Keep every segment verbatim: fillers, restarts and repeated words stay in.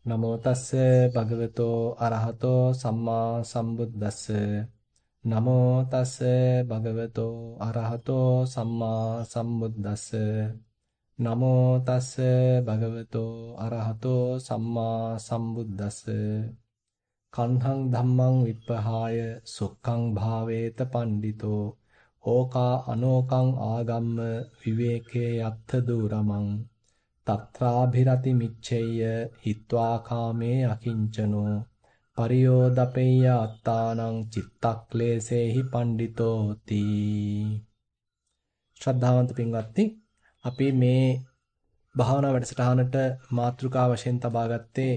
නමෝ තස්ස භගවතෝ අරහතෝ සම්මා සම්බුද්දස්ස නමෝ තස්ස භගවතෝ අරහතෝ සම්මා සම්බුද්දස්ස නමෝ තස්ස භගවතෝ අරහතෝ සම්මා සම්බුද්දස්ස කන්හං ධම්මං විප්පහාය සුඛං භාවේත පණ්ඩිතෝ ඕකා අනෝකං ආගම්ම විවේකේ යත්ථ දුරමං තත්‍රාභිරති මිච්ඡෙය්‍ය හිත්වා කාමේ අකිංචනෝ පරියෝදපෙය්‍ය අත්තානං චිත්තක්ලේසේහි පණ්ඩිතෝ ති. ශ්‍රද්ධාවන්ත පින්වත්නි, අපි මේ භාවනා වැඩසටහනට මාතෘකා වශයෙන් තබා ගත්තේ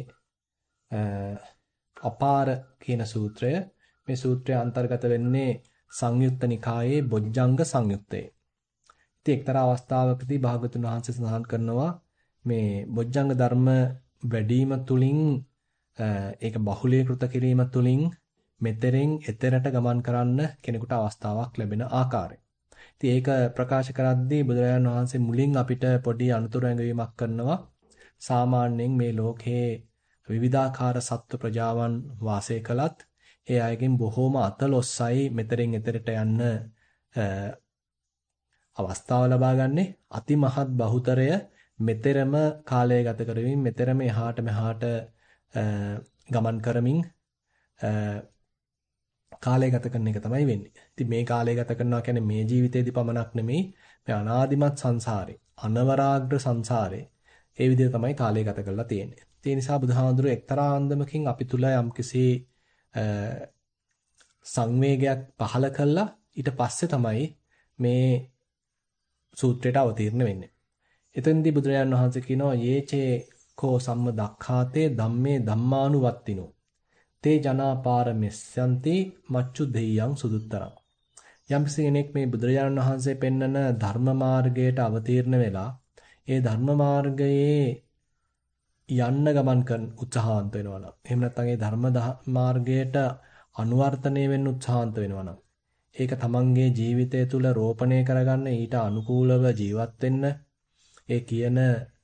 අපාර කියන සූත්‍රය. මේ සූත්‍රය අන්තර්ගත වෙන්නේ සංයුත්ත නිකායේ බොජ්ජංග සංයුත්තේ. ඉතින් එක්තරා අවස්ථාවකදී භාගතුන් වහන්සේ සඳහන් කරනවා මේ බොජ්ජංග ධර්ම වැඩිම තුලින් ඒක බහුලීකృత කිරීම තුලින් මෙතෙරින් එතරට ගමන් කරන්න කෙනෙකුට අවස්ථාවක් ලැබෙන ආකාරය. ඉතින් ඒක ප්‍රකාශ කරද්දී බුදුරජාණන් වහන්සේ මුලින් අපිට පොඩි අනුතුරු ඇඟවීමක් කරනවා. සාමාන්‍යයෙන් මේ ලෝකයේ විවිධාකාර සත්ව ප්‍රජාවන් වාසය කළත් ඒ අයගෙන් බොහෝම අතලොස්සයි මෙතෙරින් එතරට යන්න අවස්ථාව ලබා ගන්නේ. අතිමහත් බහුතරය මෙතරම කාලය ගත කරමින් මෙතරම එහාට මෙහාට ගමන් කරමින් කාලය ගත කරන එක තමයි වෙන්නේ. ඉතින් මේ කාලය ගත කරනවා කියන්නේ මේ ජීවිතේදී පමණක් නෙමෙයි, මේ අනාදිමත් සංසාරේ, අනවරාග්‍ර සංසාරේ ඒ විදිහට තමයි කාලය ගත කරලා තියෙන්නේ. ඒ නිසා බුදුහාඳුරු එක්තරා අන්දමකින් අපි තුල යම්කිසි සංවේගයක් පහළ කළා ඊට පස්සේ තමයි මේ සූත්‍රයට අවතීර්ණ වෙන්නේ. එතෙන්දී බුදුරජාණන් වහන්සේ කියනවා යේචේ කෝ සම්ම දක්ඛාතේ ධම්මේ ධම්මානුවත්තිනෝ තේ ජනාපාරමෙස්සන්ති මච්චු දෙයයන් සුදුත්තරං. යම්කිසි කෙනෙක් මේ බුදුරජාණන් වහන්සේ පෙන්වන ධර්ම මාර්ගයට අවතීර්ණ වෙලා ඒ ධර්ම මාර්ගයේ යන්න ගමන් කරන උත්සාහන්ත වෙනවා නම්, එහෙම නැත්නම් ඒ ධර්ම මාර්ගයට අනුවර්තනය වෙන්න උත්සාහන්ත වෙනවා නම්, ඒක තමන්ගේ ජීවිතය තුළ රෝපණය කරගන්න, ඊට අනුකූලව ජීවත් වෙන්න, ඒ කියන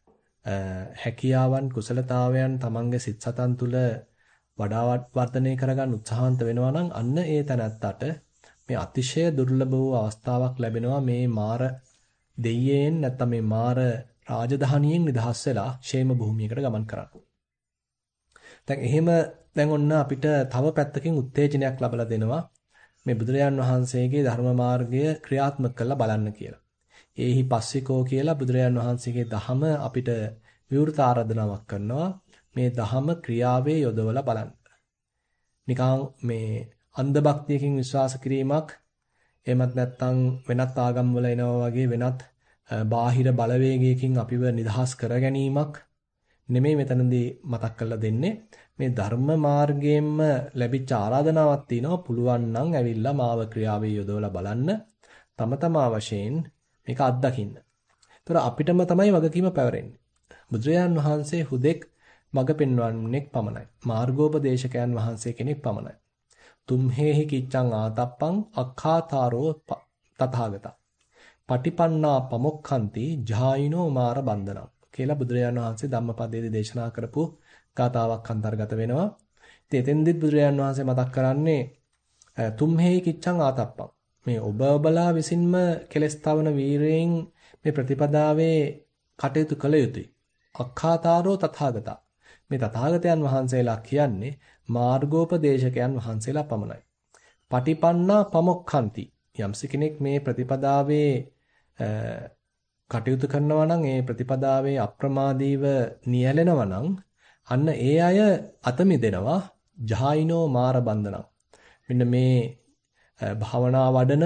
හැකියාවන් කුසලතාවයන් තමන්ගේ සිත් සතන් තුළ වඩා වර්ධනය කරගන්න උත්සාහන්ත වෙනවා නම් අන්න ඒ තැනැත්තට මේ අතිශය දුර්ලභ වූ අවස්ථාවක් ලැබෙනවා මේ මාර දෙයියෙන් නැත්නම් මේ මාර රාජධානියෙන් නිදහස් වෙලා ෂේම භූමියකට ගමන් කරන්න. දැන් එහෙම දැන් ඔන්න අපිට තව පැත්තකින් උත්තේජනයක් ලැබලා දෙනවා මේ බුදුරජාන් වහන්සේගේ ධර්ම මාර්ගය ක්‍රියාත්මක කරලා බලන්න කියලා. ඒහි පස්සිකෝ කියලා බුදුරජාන් වහන්සේගේ දහම අපිට විවෘත ආරාධනාවක් කරනවා මේ දහම ක්‍රියාවේ යොදවලා බලන්න. නිකන් මේ අන්ධ භක්තියකින් විශ්වාස කිරීමක් එහෙමත් නැත්නම් වෙනත් ආගම් වල එනවා වගේ වෙනත් බාහිර බලවේගයකින් අපිව නිදහස් කර ගැනීමක් නෙමෙයි මෙතනදී මතක් කරලා දෙන්නේ. මේ ධර්ම මාර්ගයෙන්ම ලැබිච්ච ආරාධනාවක් තියෙනවා. පුළුවන් නම් ඇවිල්ලා මාව ක්‍රියාවේ යොදවලා බලන්න. තම තමා වශයෙන් මේක අත්දකින්න. ඒතර අපිටම තමයි වගකීම පැවරෙන්නේ. බුදුරජාන් වහන්සේ හුදෙක් මඟ පෙන්වන්නෙක් පමණයි. මාර්ගෝපදේශකයන් වහන්සේ කෙනෙක් පමණයි. තුම්හෙහි කිච්ඡං ආතප්පං අක්ඛාතාරෝ තථාගතා. පටිපන්නා පමොක්ඛන්ති ජායිනෝ මාර බන්ධනම් කියලා බුදුරජාණන් වහන්සේ ධම්මපදයේදී දේශනා කරපු ගාතාවක් අන්තර්ගත වෙනවා. ඉතින් එතෙන්දිත් බුදුරජාණන් වහන්සේ මතක් කරන්නේ තුම්හෙහි කිච්ඡං ආතප්පං. මේ ඔබ ඔබලා විසින්ම කෙලස් තවන වීරයෙන් මේ ප්‍රතිපදාවේ කටයුතු කළ යුතුයි. අක්ඛාතාරෝ තථාගතා. මේ තථාගතයන් වහන්සේලා කියන්නේ මාර්ගෝපදේශකයන් වහන්සේලා පමණයි. පටිපන්නා පමොක්ඛන්ති. යම්ස කෙනෙක් මේ ප්‍රතිපදාවේ කටයුතු කරනවා නම් ඒ ප්‍රතිපදාවේ අප්‍රමාදීව නියැලෙනවා නම් අන්න ඒ අය අත මිදෙනවා ජායිනෝ මාර බන්ධනම්. මෙන්න මේ භාවනා වඩන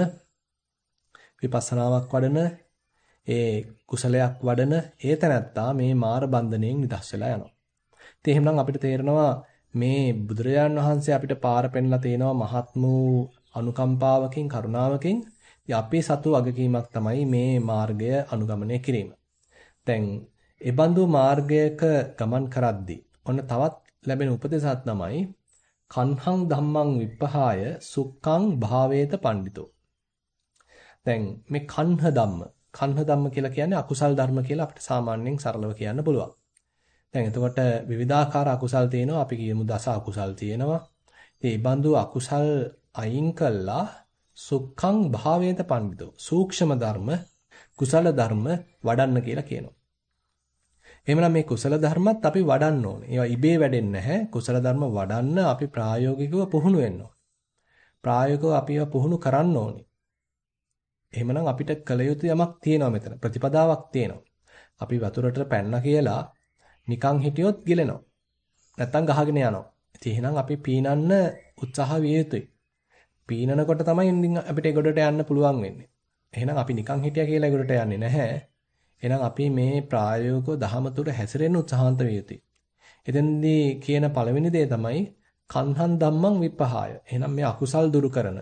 විපස්සනාවක් වඩන ඒ කුසලයක් වඩන ඒ තැනැත්තා මේ මාර බන්ධණයෙන් නිදහස් වෙලා යනවා. ඉතින් එහෙනම් අපිට තේරෙනවා මේ බුදුරජාන් වහන්සේ අපිට පාර පෙන්ලා තියෙනවා මහත් වූ අනුකම්පාවකින් කරුණාවකින්. අපි සතු වගකීමක් තමයි මේ මාර්ගය අනුගමනය කිරීම. දැන් ඒ බඳු මාර්ගයක ගමන් කරද්දී ඔන්න තවත් ලැබෙන උපදේශات තමයි කන්හං ධම්මං විප්පහාය සුක්ඛං භාවේත පණ්ඩිතෝ. දැන් මේ කන්හ ධම්ම කන්හ ධම්ම කියලා කියන්නේ අකුසල් ධර්ම කියලා අපිට සාමාන්‍යයෙන් සරලව කියන්න පුළුවන්. දැන් එතකොට විවිධාකාර අකුසල් තියෙනවා. අපි කියමු දස අකුසල් තියෙනවා. ඉතින් මේ බඳු අකුසල් අයින් කළා සුඛං භාවේත පණ්ඩිතෝ. සූක්ෂම ධර්ම, කුසල ධර්ම වඩන්න කියලා කියනවා. එහෙමනම් මේ කුසල ධර්මත් අපි වඩන්න ඕනේ. ඒවා ඉබේ වැඩෙන්නේ නැහැ. කුසල ධර්ම වඩන්න අපි ප්‍රායෝගිකව පුහුණු වෙන්න ඕනේ. ප්‍රායෝගිකව අපි ඒවා පුහුණු කරන්න ඕනේ. එහෙමනම් අපිට කළ යුතු යමක් තියෙනවා මෙතන. ප්‍රතිපදාවක් තියෙනවා. අපි වතුරට පැන්න කියලා නිකන් හිටියොත් ගිලෙනවා. නැත්තම් ගහගෙන යනවා. ඉතින් එහෙනම් අපි පීනන්න උත්සාහ විය යුතුයි. පීනනකොට තමයි අපිට ඒගොඩට යන්න පුළුවන් වෙන්නේ. එහෙනම් අපි නිකන් හිටියා කියලා ඒගොඩට යන්නේ නැහැ. එහෙනම් අපි මේ ප්‍රායෝගිකව දහම තුළ හැසිරෙන්න උත්සාහන්ත විය යුතුයි. එතෙන්දී කියන පළවෙනි දේ තමයි කන්හන් ධම්මං විපහාය. එහෙනම් මේ අකුසල් දුරු කරන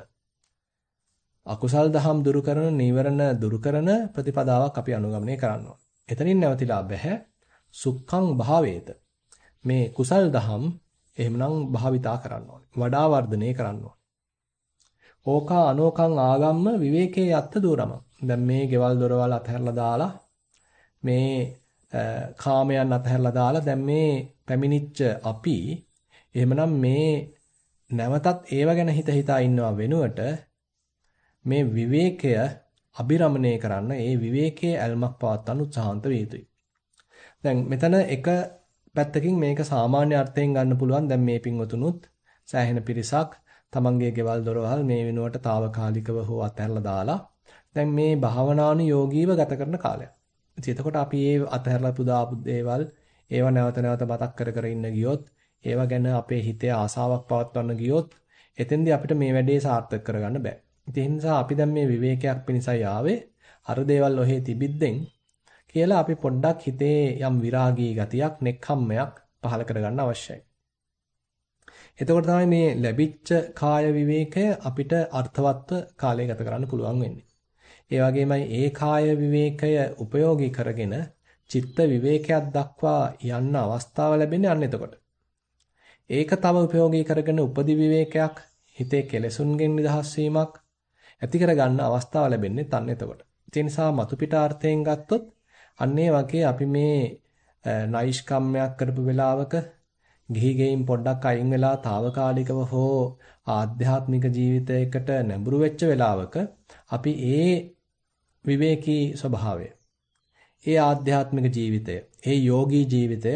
අකුසල් දහම් දුරු කරන නීවරණ දුරු කරන ප්‍රතිපදාවක් අපි අනුගමනය කරන්න ඕනේ. එතනින් නැවතිලා බෑ සුඛං භාවේත. මේ කුසල් දහම් එහෙමනම් භාවිතා කරන්න ඕනේ. වඩා වර්ධනය කරන්න ඕනේ. ඕකා අනෝකං ආගම්ම විවේකේ යත්ත දූරම. දැන් මේ ගෙවල් දොරවල් අතහැරලා දාලා මේ කාමයන් අතහැරලා දාලා දැන් මේ පැමිණිච්ච අපි එහෙමනම් මේ නැවතත් ඒව ගැන හිත හිතා ඉන්නවා වෙනුවට මේ විවේකය අබිරමණය කරන්න ඒ විවේකයේ ඇල්මක් පවත්වන්න උත්සාහන්ත විය යුතුයි. දැන් මෙතන එක පැත්තකින් මේක සාමාන්‍ය අර්ථයෙන් ගන්න පුළුවන්. දැන් මේ පින්වතුනුත් සෑහෙන පිරිසක් තමන්ගේ ගෙවල් දොරවල් මේ වෙනුවට తాවකාලිකව හෝ අතහැරලා දාලා දැන් මේ භාවනානුයෝගීව ගත කරන කාලයක්. ඉතින් එතකොට අපි මේ අතහැරලා පුදාපු දේවල් ඒව නැවත නැවත මතක් කර කර ඉන්න ගියොත් ඒව ගැන අපේ හිතේ ආසාවක් පවත්වන්න ගියොත් එතෙන්දී අපිට මේ වැඩේ සාර්ථක කරගන්න බෑ. ඉතින් ඒ නිසා අපි දැන් මේ විවේකයක් පිණිසයි ආවේ. අර දේවල් ඔහේ තිබිද්දෙන් කියලා අපි පොඩ්ඩක් හිතේ යම් විරාගී ගතියක්, නෙක්ඛම්මයක් පහළ කරගන්න අවශ්‍යයි. එතකොට තමයි මේ ලැබිච්ච කාය විවේකය අපිට අර්ථවත්ව කාලය ගත කරන්න පුළුවන් වෙන්නේ. ඒ වගේමයි ඒ කාය විවේකය උපයෝගී කරගෙන චිත්ත විවේකයක් දක්වා යන්න අවස්ථාව ලැබෙන්නේ අන්න එතකොට. ඒක තව උපයෝගී කරගෙන උපදි විවේකයක්, හිතේ කෙලෙසුන්ගෙන් නිදහස් වීමක් ඇති කරගන්න අවස්ථාව ලැබෙන්නේ අන්න එතකොට. ඒ නිසා මතු පිටාර්ථයෙන් ගත්තොත් අන්න ඒ වගේ අපි මේ නයිෂ්කම්මයක් කරපු වෙලාවක ගිහි ගෙයින් පොඩ්ඩක් අයින් වෙලා తాවකාලිකව හෝ ආධ්‍යාත්මික ජීවිතයකට නැඹුරු වෙච්ච වෙලාවක අපි ඒ විවේකී ස්වභාවය, ඒ ආධ්‍යාත්මික ජීවිතය, ඒ යෝගී ජීවිතය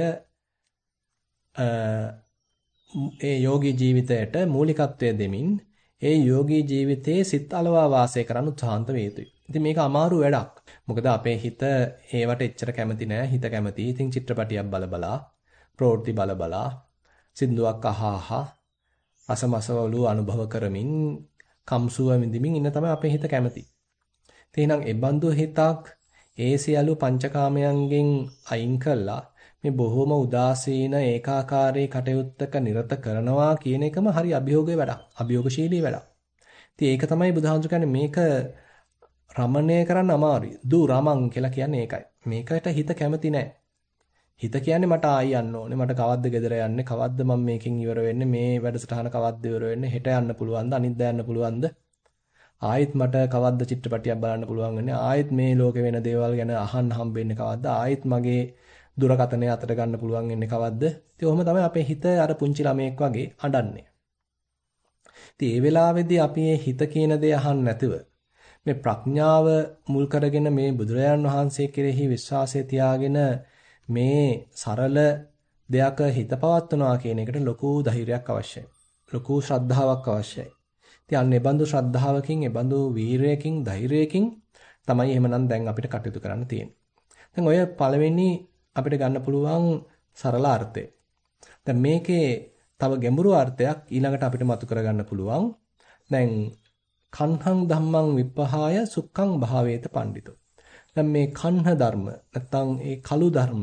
ඒ යෝගී ජීවිතයට මූලිකත්වය දෙමින් ඒ යෝගී ජීවිතයේ සිත් අලවා වාසය කරන්න උත්සාහන්ත වේ යුතුයි. ඉතින් මේක අමාරු වැඩක්. මොකද අපේ හිත ඒවට එච්චර කැමති නෑ. හිත කැමති. ඉතින් චිත්‍රපටියක් බල බලා, ප්‍රවෘත්ති බල බලා, සින්දුවක් අහ අහ, රසමසවලු අනුභව කරමින්, කම්සුව විඳින්මින් ඉන්න තමයි අපේ හිත කැමති. එහෙනම් ඒ බඳු හිතක් ඒ සියලු පංචකාමයන්ගෙන් අයින් කළා මේ බොහොම උදාසීන ඒකාකාරී කටයුත්තක නිරත කරනවා කියන එකම හරි අභියෝගයේ වැඩක්. අභියෝගශීලී වැඩක්. ඉතින් ඒක තමයි බුදුහාමුදුරු කියන්නේ මේක රමණය කරන්න අමාරුයි. දු රමං කියලා කියන්නේ ඒකයි. මේකට හිත කැමති නැහැ. හිත කියන්නේ මට ආයි යන්න ඕනේ. මට කවද්ද ගෙදර යන්නේ? කවද්ද මම මේකෙන් ඉවර වෙන්නේ? මේ වැඩසටහන කවද්ද ඉවර වෙන්නේ? හෙට යන්න පුළුවන්ද? අනිද්දා යන්න පුළුවන්ද? ආයෙත් මට කවද්ද චිත්‍රපටියක් බලන්න පුළුවන් වෙන්නේ? ආයෙත් මේ ලෝකේ වෙන දේවල් ගැන අහන්න හම්බෙන්නේ කවද්ද? ආයෙත් මගේ දුරකතනය අතට ගන්න පුළුවන් වෙන්නේ කවද්ද? ඉතින් ඔහොම තමයි අපේ හිත අර පුංචි ළමයෙක් වගේ අඬන්නේ. ඉතින් ඒ වෙලාවේදී අපි මේ හිත කියන දේ අහන්න නැතුව මේ ප්‍රඥාව මුල් කරගෙන මේ බුදුරජාණන් වහන්සේ කෙරෙහි විශ්වාසය තියාගෙන මේ සරල දෙයක හිත පවත්වනවා කියන එකට ලොකු ධෛර්යයක් අවශ්‍යයි. ලොකු ශ්‍රද්ධාවක් අවශ්‍යයි. ඉතින් අන්න ඒ බඳු ශ්‍රද්ධාවකින්, ඒ බඳු වීරයකින්, ධෛර්යයකින් තමයි එහෙමනම් දැන් අපිට කටයුතු කරන්න තියෙන්නේ. දැන් ඔය පළවෙනි අපිට ගන්න පුළුවන් සරල අර්ථය. දැන් මේකේ තව ගැඹුරු අර්ථයක් ඊළඟට අපිට මතු කරගන්න පුළුවන්. දැන් කන්හං ධම්මං විපහාය සුඛං භාවේත පණ්ඩිතෝ. දැන් මේ කන්හ ධර්ම නැත්නම් ඒ කළු ධර්ම,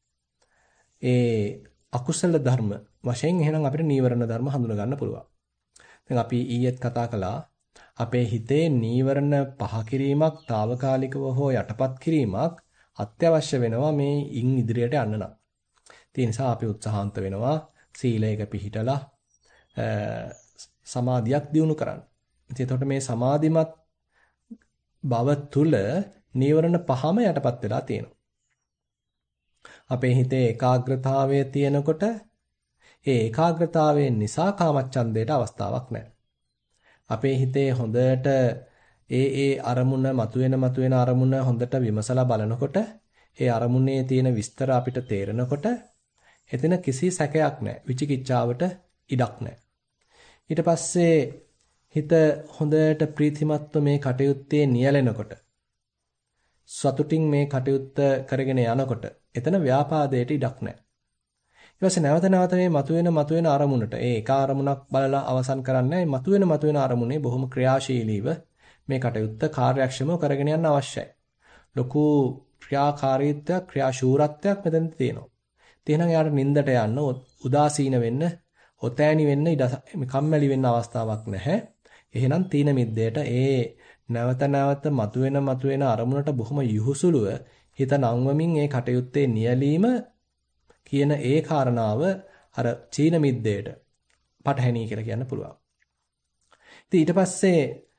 ඒ අකුසල ධර්ම වශයෙන් එහෙනම් අපිට නීවරණ ධර්ම හඳුනා ගන්න පුළුවන්. දැන් අපි ඊයේත් කතා කළා අපේ හිතේ නීවරණ පහ කිරීමක්, తాවකාලිකව හෝ යටපත් කිරීමක් අත්‍යවශ්‍ය වෙනවා මේ ඉන් ඉදිරියට යන්න නම්. ඒ නිසා අපි උත්සාහන්ත වෙනවා සීලයක පිහිටලා සමාධියක් දියුණු කරන්න. ඉතින් එතකොට මේ සමාධිමත් බව තුල නීවරණ පහම යටපත් වෙලා තියෙනවා. අපේ හිතේ ඒකාග්‍රතාවය තියෙනකොට ඒ ඒකාග්‍රතාවයෙන් නිසා කාමච්ඡන්දයට අවස්ථාවක් නැහැ. අපේ හිතේ හොඳට ඒ ඒ අරමුණ මතුවෙන මතුවෙන අරමුණ හොඳට විමසලා බලනකොට ඒ අරමුණේ තියෙන විස්තර අපිට තේරෙනකොට එතන කිසි සැකයක් නැහැ. විචිකිච්ඡාවට ඉඩක් නැහැ. ඊට පස්සේ හිත හොඳට ප්‍රීතිමත්ව මේ කටයුත්තේ නියැලෙනකොට සතුටින් මේ කටයුත්ත කරගෙන යනකොට එතන ව්‍යාපාදයට ඉඩක් නැහැ. ඊට පස්සේ නැවත නැවත මේ මතුවෙන මතුවෙන අරමුණට ඒ එක අරමුණක් බලලා අවසන් කරන්නේ නැහැ. මතුවෙන මතුවෙන අරමුණේ බොහොම ක්‍රියාශීලීව මේ කටයුත්ත කාර්යක්ෂමව කරගෙන යන්න අවශ්‍යයි. ලොකු ක්‍රියාකාරීත්වයක් ක්‍රියාශූරත්වයක් මෙතන තියෙනවා. එහෙනම් යාට නිින්දට යන්න උදාසීන වෙන්න ඔතෑණි වෙන්න ඉඩ කම්මැලි වෙන්න අවස්ථාවක් නැහැ. එහෙනම් තීන මිද්දේට ඒ නැවත නැවත මතුවෙන මතුවෙන අරමුණට බොහොම යහුසුලුව හිත නංවමින් ඒ කටයුත්තේ නියැලීම කියන ඒ කාරණාව අර චීන මිද්දේට පටහැනි කියලා කියන්න පුළුවන්. ඉතින් ඊට පස්සේ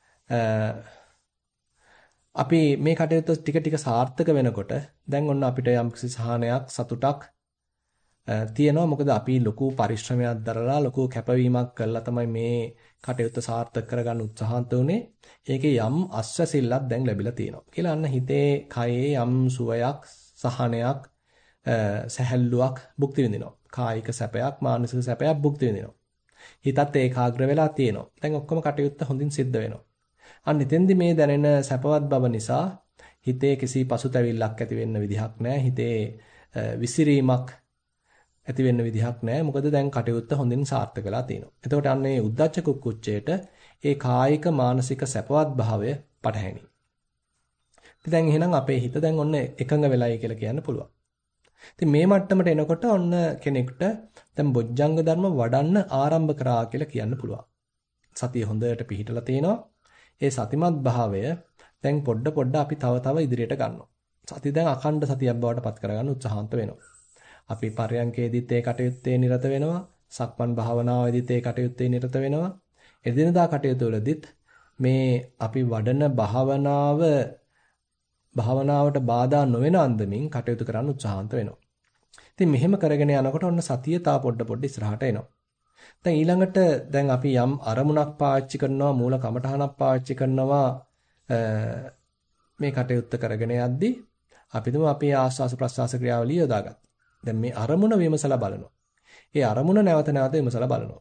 අපි මේ කටයුත්ත ටික ටික සාර්ථක වෙනකොට දැන් ඔන්න අපිට යම්කිසි සහනයක් සතුටක් තියෙනවා. මොකද අපි ලොකු පරිශ්‍රමයක් දරලා ලොකු කැපවීමක් කළා තමයි මේ කටයුත්ත සාර්ථක කරගන්න උත්සාහන්ත උනේ. ඒකේ යම් අස්වැසිල්ලක් දැන් ලැබිලා තියෙනවා. කියලා අන්න හිතේ කයේ යම් සුවයක් සහනයක් සැහැල්ලුවක් භුක්ති විඳිනවා. කායික සැපයක් මානසික සැපයක් භුක්ති විඳිනවා. හිතත් ඒකාග්‍ර වෙලා තියෙනවා. දැන් ඔක්කොම කටයුත්ත හොඳින් සිද්ධ වෙනවා. අන්න එතෙන්දි මේ දැනෙන සැපවත් බව නිසා හිතේ කිසි පසුතැවිල්ලක් ඇති වෙන්න විදිහක් නැහැ. හිතේ විසිරීමක් ඇති වෙන්න විදිහක් නැහැ. මොකද දැන් කටයුත්ත හොඳින් සාර්ථක වෙලා තියෙනවා. එතකොට අන්න මේ උද්දච්ච කුක්කුච්චයට ඒ කායික මානසික සැපවත් භාවය පටහැනි. ඉතින් දැන් එහෙනම් අපේ හිත දැන් ඔන්න එකඟ වෙලායි කියලා කියන්න පුළුවන්. ඉතින් මේ මට්ටමට එනකොට ඔන්න කෙනෙකුට දැන් බොජ්ජංග ධර්ම වඩන්න ආරම්භ කරා කියලා කියන්න පුළුවන්. සතිය හොඳට පිහිටලා තිනවා. ඒ සතිමත් භාවය දැන් පොඩ පොඩ අපි තව තව ඉදිරියට ගන්නවා. සතිය දැන් අඛණ්ඩ සතියක් බවට පත් කරගන්න උත්සාහන්ත වෙනවා. අපි පරයන්කේදීත් ඒ කටයුත්තේ නිරත වෙනවා. සක්මන් භාවනාවේදීත් ඒ කටයුත්තේ නිරත වෙනවා. එදිනදා කටයුතු වලදීත් මේ අපි වඩන භාවනාව භාවනාවට බාධා නොවන අන්දමින් කටයුතු කරන්න උත්සාහන්ත වෙනවා. ඉතින් මෙහෙම කරගෙන යනකොට ඔන්න සතිය තා පොඩ පොඩ ඉස්සරහට එනවා. දැන් ඊළඟට දැන් අපි යම් අරමුණක් පාවිච්චි කරනවා මූල කමඨහනක් පාවිච්චි කරනවා මේ කටයුත්ත කරගෙන යද්දී අපි තුමු අපි ආස්වාස ප්‍රස්වාස ක්‍රියාවලිය යොදාගත්තා. දැන් මේ අරමුණ විමසලා බලනවා. ඒ අරමුණ නැවත නැවත විමසලා බලනවා.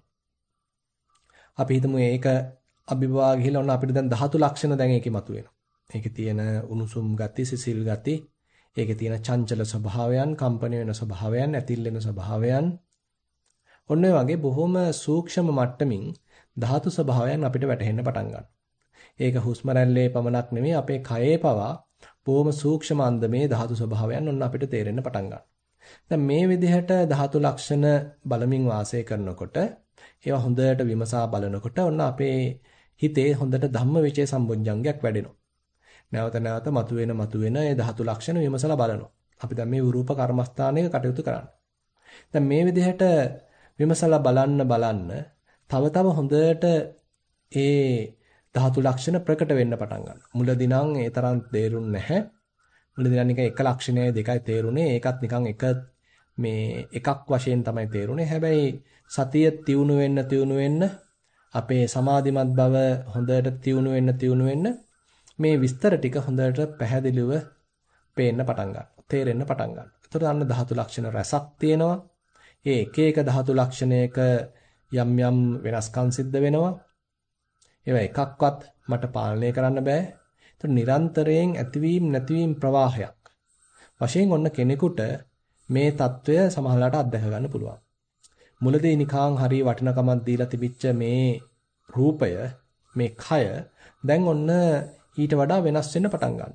අපි හිතමු මේක අභිභවා ගිහිල්ලා ඔන්න අපිට දැන් ධාතු ලක්ෂණ දැන් ඒකේ මතුවෙනවා. ඒකේ තියෙන උණුසුම් ගති, සිසිල් ගති, ඒකේ තියෙන චංචල ස්වභාවයන්, කම්පන වෙන ස්වභාවයන්, ඇතිල් වෙන ස්වභාවයන්. ඔන්න ඔය වගේ බොහොම සූක්ෂම මට්ටමින් ධාතු ස්වභාවයන් අපිට වැටහෙන්න පටන් ගන්නවා. ඒක හුස්ම රැල්ලේ පමණක් නෙමෙයි අපේ කයේ පවා බොහොම සූක්ෂම අන්දමේ ධාතු ස්වභාවයන් ඔන්න අපිට තේරෙන්න පටන් ගන්නවා. දැන් මේ විදිහට ධාතු ලක්ෂණ බලමින් වාසය කරනකොට ඒවා හොඳට විමසා බලනකොට ඔන්න අපේ හිතේ හොඳට ධම්මවිචේ සම්බොජ්ජංගයක් වැඩෙනවා. නැවත නැවත මතුවෙන මතුවෙන ඒ ධාතු ලක්ෂණ විමසලා බලනවා. අපි දැන් මේ රූප කර්මස්ථානයක කටයුතු කරන්නේ. දැන් මේ විදිහට විමසලා බලන්න බලන්න තව තව හොඳට ඒ ධාතු ලක්ෂණ ප්‍රකට වෙන්න පටන් ගන්නවා. මුලදී නම් ඒ තරම් තේරුන්නේ නැහැ. මුලදී නම් නිකන් එක ලක්ෂණයයි දෙකයි තේරුනේ. ඒකත් නිකන් එක මේ එකක් වශයෙන් තමයි තේරුනේ. හැබැයි සතිය තියුණු වෙන්න තියුණු වෙන්න අපේ සමාධිමත් බව හොඳට තියුණු වෙන්න තියුණු වෙන්න මේ විස්තර ටික හොඳට පැහැදිලිව පේන්න පටන් ගන්නවා. තේරෙන්න පටන් ගන්නවා. ඒතර අන්න ධාතු ලක්ෂණ රසක් තියෙනවා. ඒ එක එක ධාතු ලක්ෂණයක යම් යම් වෙනස්කම් සිද්ධ වෙනවා. ඒවා එකක්වත් මට පාලනය කරන්න බෑ. ඒතර නිරන්තරයෙන් ඇතිවීම නැතිවීම ප්‍රවාහයක්. වශයෙන් ඔන්න කෙනෙකුට මේ తত্ত্বය සමහරලාට අත්දැක ගන්න පුළුවන්. මුලදී නිකාං හරි වටිනකමක් දීලා තිබිච්ච මේ රූපය, මේ කය දැන් ඔන්න ඊට වඩා වෙනස් වෙන්න පටන් ගන්නවා.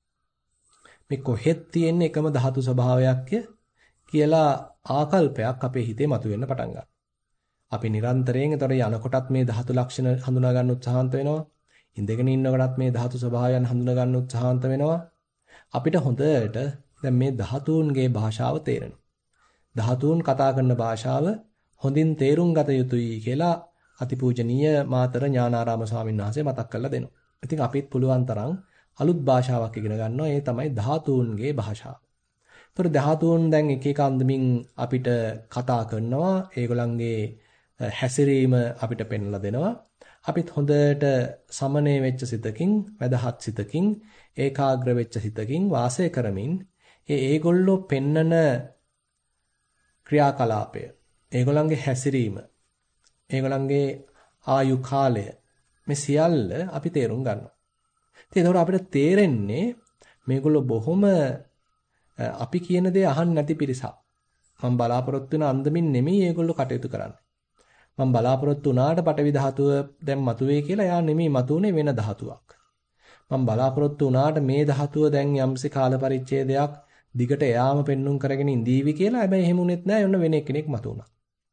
මේ කොහෙත් තියෙන එකම ධාතු ස්වභාවයක්ය කියලා ආකල්පයක් අපේ හිතේ මතුවෙන්න පටන් ගන්නවා. අපි නිරන්තරයෙන් ඒතර යනකොටත් මේ ධාතු ලක්ෂණ හඳුනා ගන්න උත්සාහන්ත වෙනවා. ඉඳගෙන ඉන්නකොටත් මේ ධාතු ස්වභාවයන් හඳුනා ගන්න උත්සාහන්ත වෙනවා. අපිට හොඳට දැන් මේ ධාතුන්ගේ භාෂාව තේරෙනවා. ධාතුන් කතා කරන භාෂාව හොඳින් තේරුම් ගත යුතුයි කියලා අතිපූජනීය මාතර ඥානාරාම ස්වාමීන් වහන්සේ මතක් කරලා දෙනවා. ඉතින් අපිත් පුළුවන් තරම් අලුත් භාෂාවක් ඉගෙන ගන්නවා. ඒ තමයි ධාතුන්ගේ භාෂාව. ඒතර ධාතුන් දැන් එක එක අන්දමින් අපිට කතා කරනවා. ඒගොල්ලන්ගේ හැසිරීම අපිට පෙන්වලා දෙනවා. අපිත් හොඳට සමනය වෙච්ච සිතකින්, වැදහත් සිතකින්, ඒකාග්‍ර වෙච්ච සිතකින් වාසය කරමින් ඒ ඒගොල්ලෝ පෙන්නන ක්‍රියාකලාපය, ඒගොල්ලන්ගේ හැසිරීම, ඒගොල්ලන්ගේ ආයු කාලය මේ සියල්ල අපි තේරුම් ගන්නවා. ඉතින් ඒතකොට අපිට තේරෙන්නේ මේගොල්ලෝ බොහොම අපි කියන දේ අහන්න නැති පිරිසක්. මම බලාපොරොත්තු වෙන අන්දමින් නෙමෙයි ඒගොල්ලෝ කටයුතු කරන්නේ. මම බලාපොරොත්තු වුණාට පටවි ධාතුව දැන් මතුවේ කියලා යා නෙමෙයි මතුනේ වෙන ධාතුවක්. මම බලාපොරොත්තු වුණාට මේ ධාතුව දැන් යම්සි කාල පරිච්ඡේදයක් දිගට එයාම පෙන්눔 කරගෙන ඉඳීවි කියලා. හැබැයි එහෙම උනේත් නෑ. යන්න වෙන කෙනෙක් මතුණා.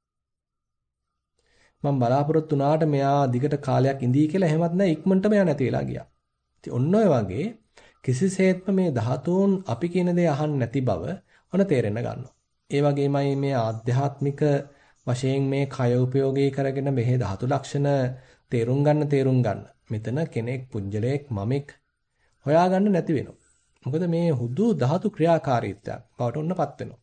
මම බලාපොරොත්තු වුණාට මෙයා දිගට කාලයක් ඉඳී කියලා එහෙමත් නෑ. ඉක්මනටම එයා නැති වෙලා ගියා. ඉතින් ඔන්න ඔය වගේ කිසිසේත්ම මේ ධාතුන් අපි කියන දේ අහන්න නැති බව ඔන තේරෙන්න ගන්නවා. ඒ වගේමයි මේ ආධ්‍යාත්මික වශයෙන් මේ කය උපයෝගී කරගෙන මෙහි ධාතු ලක්ෂණ තේරුම් ගන්න තේරුම් ගන්න. මෙතන කෙනෙක් පුජ්‍යලයක් මමෙක් හොයාගන්න නැති වෙනවා. මොකද මේ හුදු ධාතු ක්‍රියාකාරීත්වයක් බවට ඔන්නපත් වෙනවා.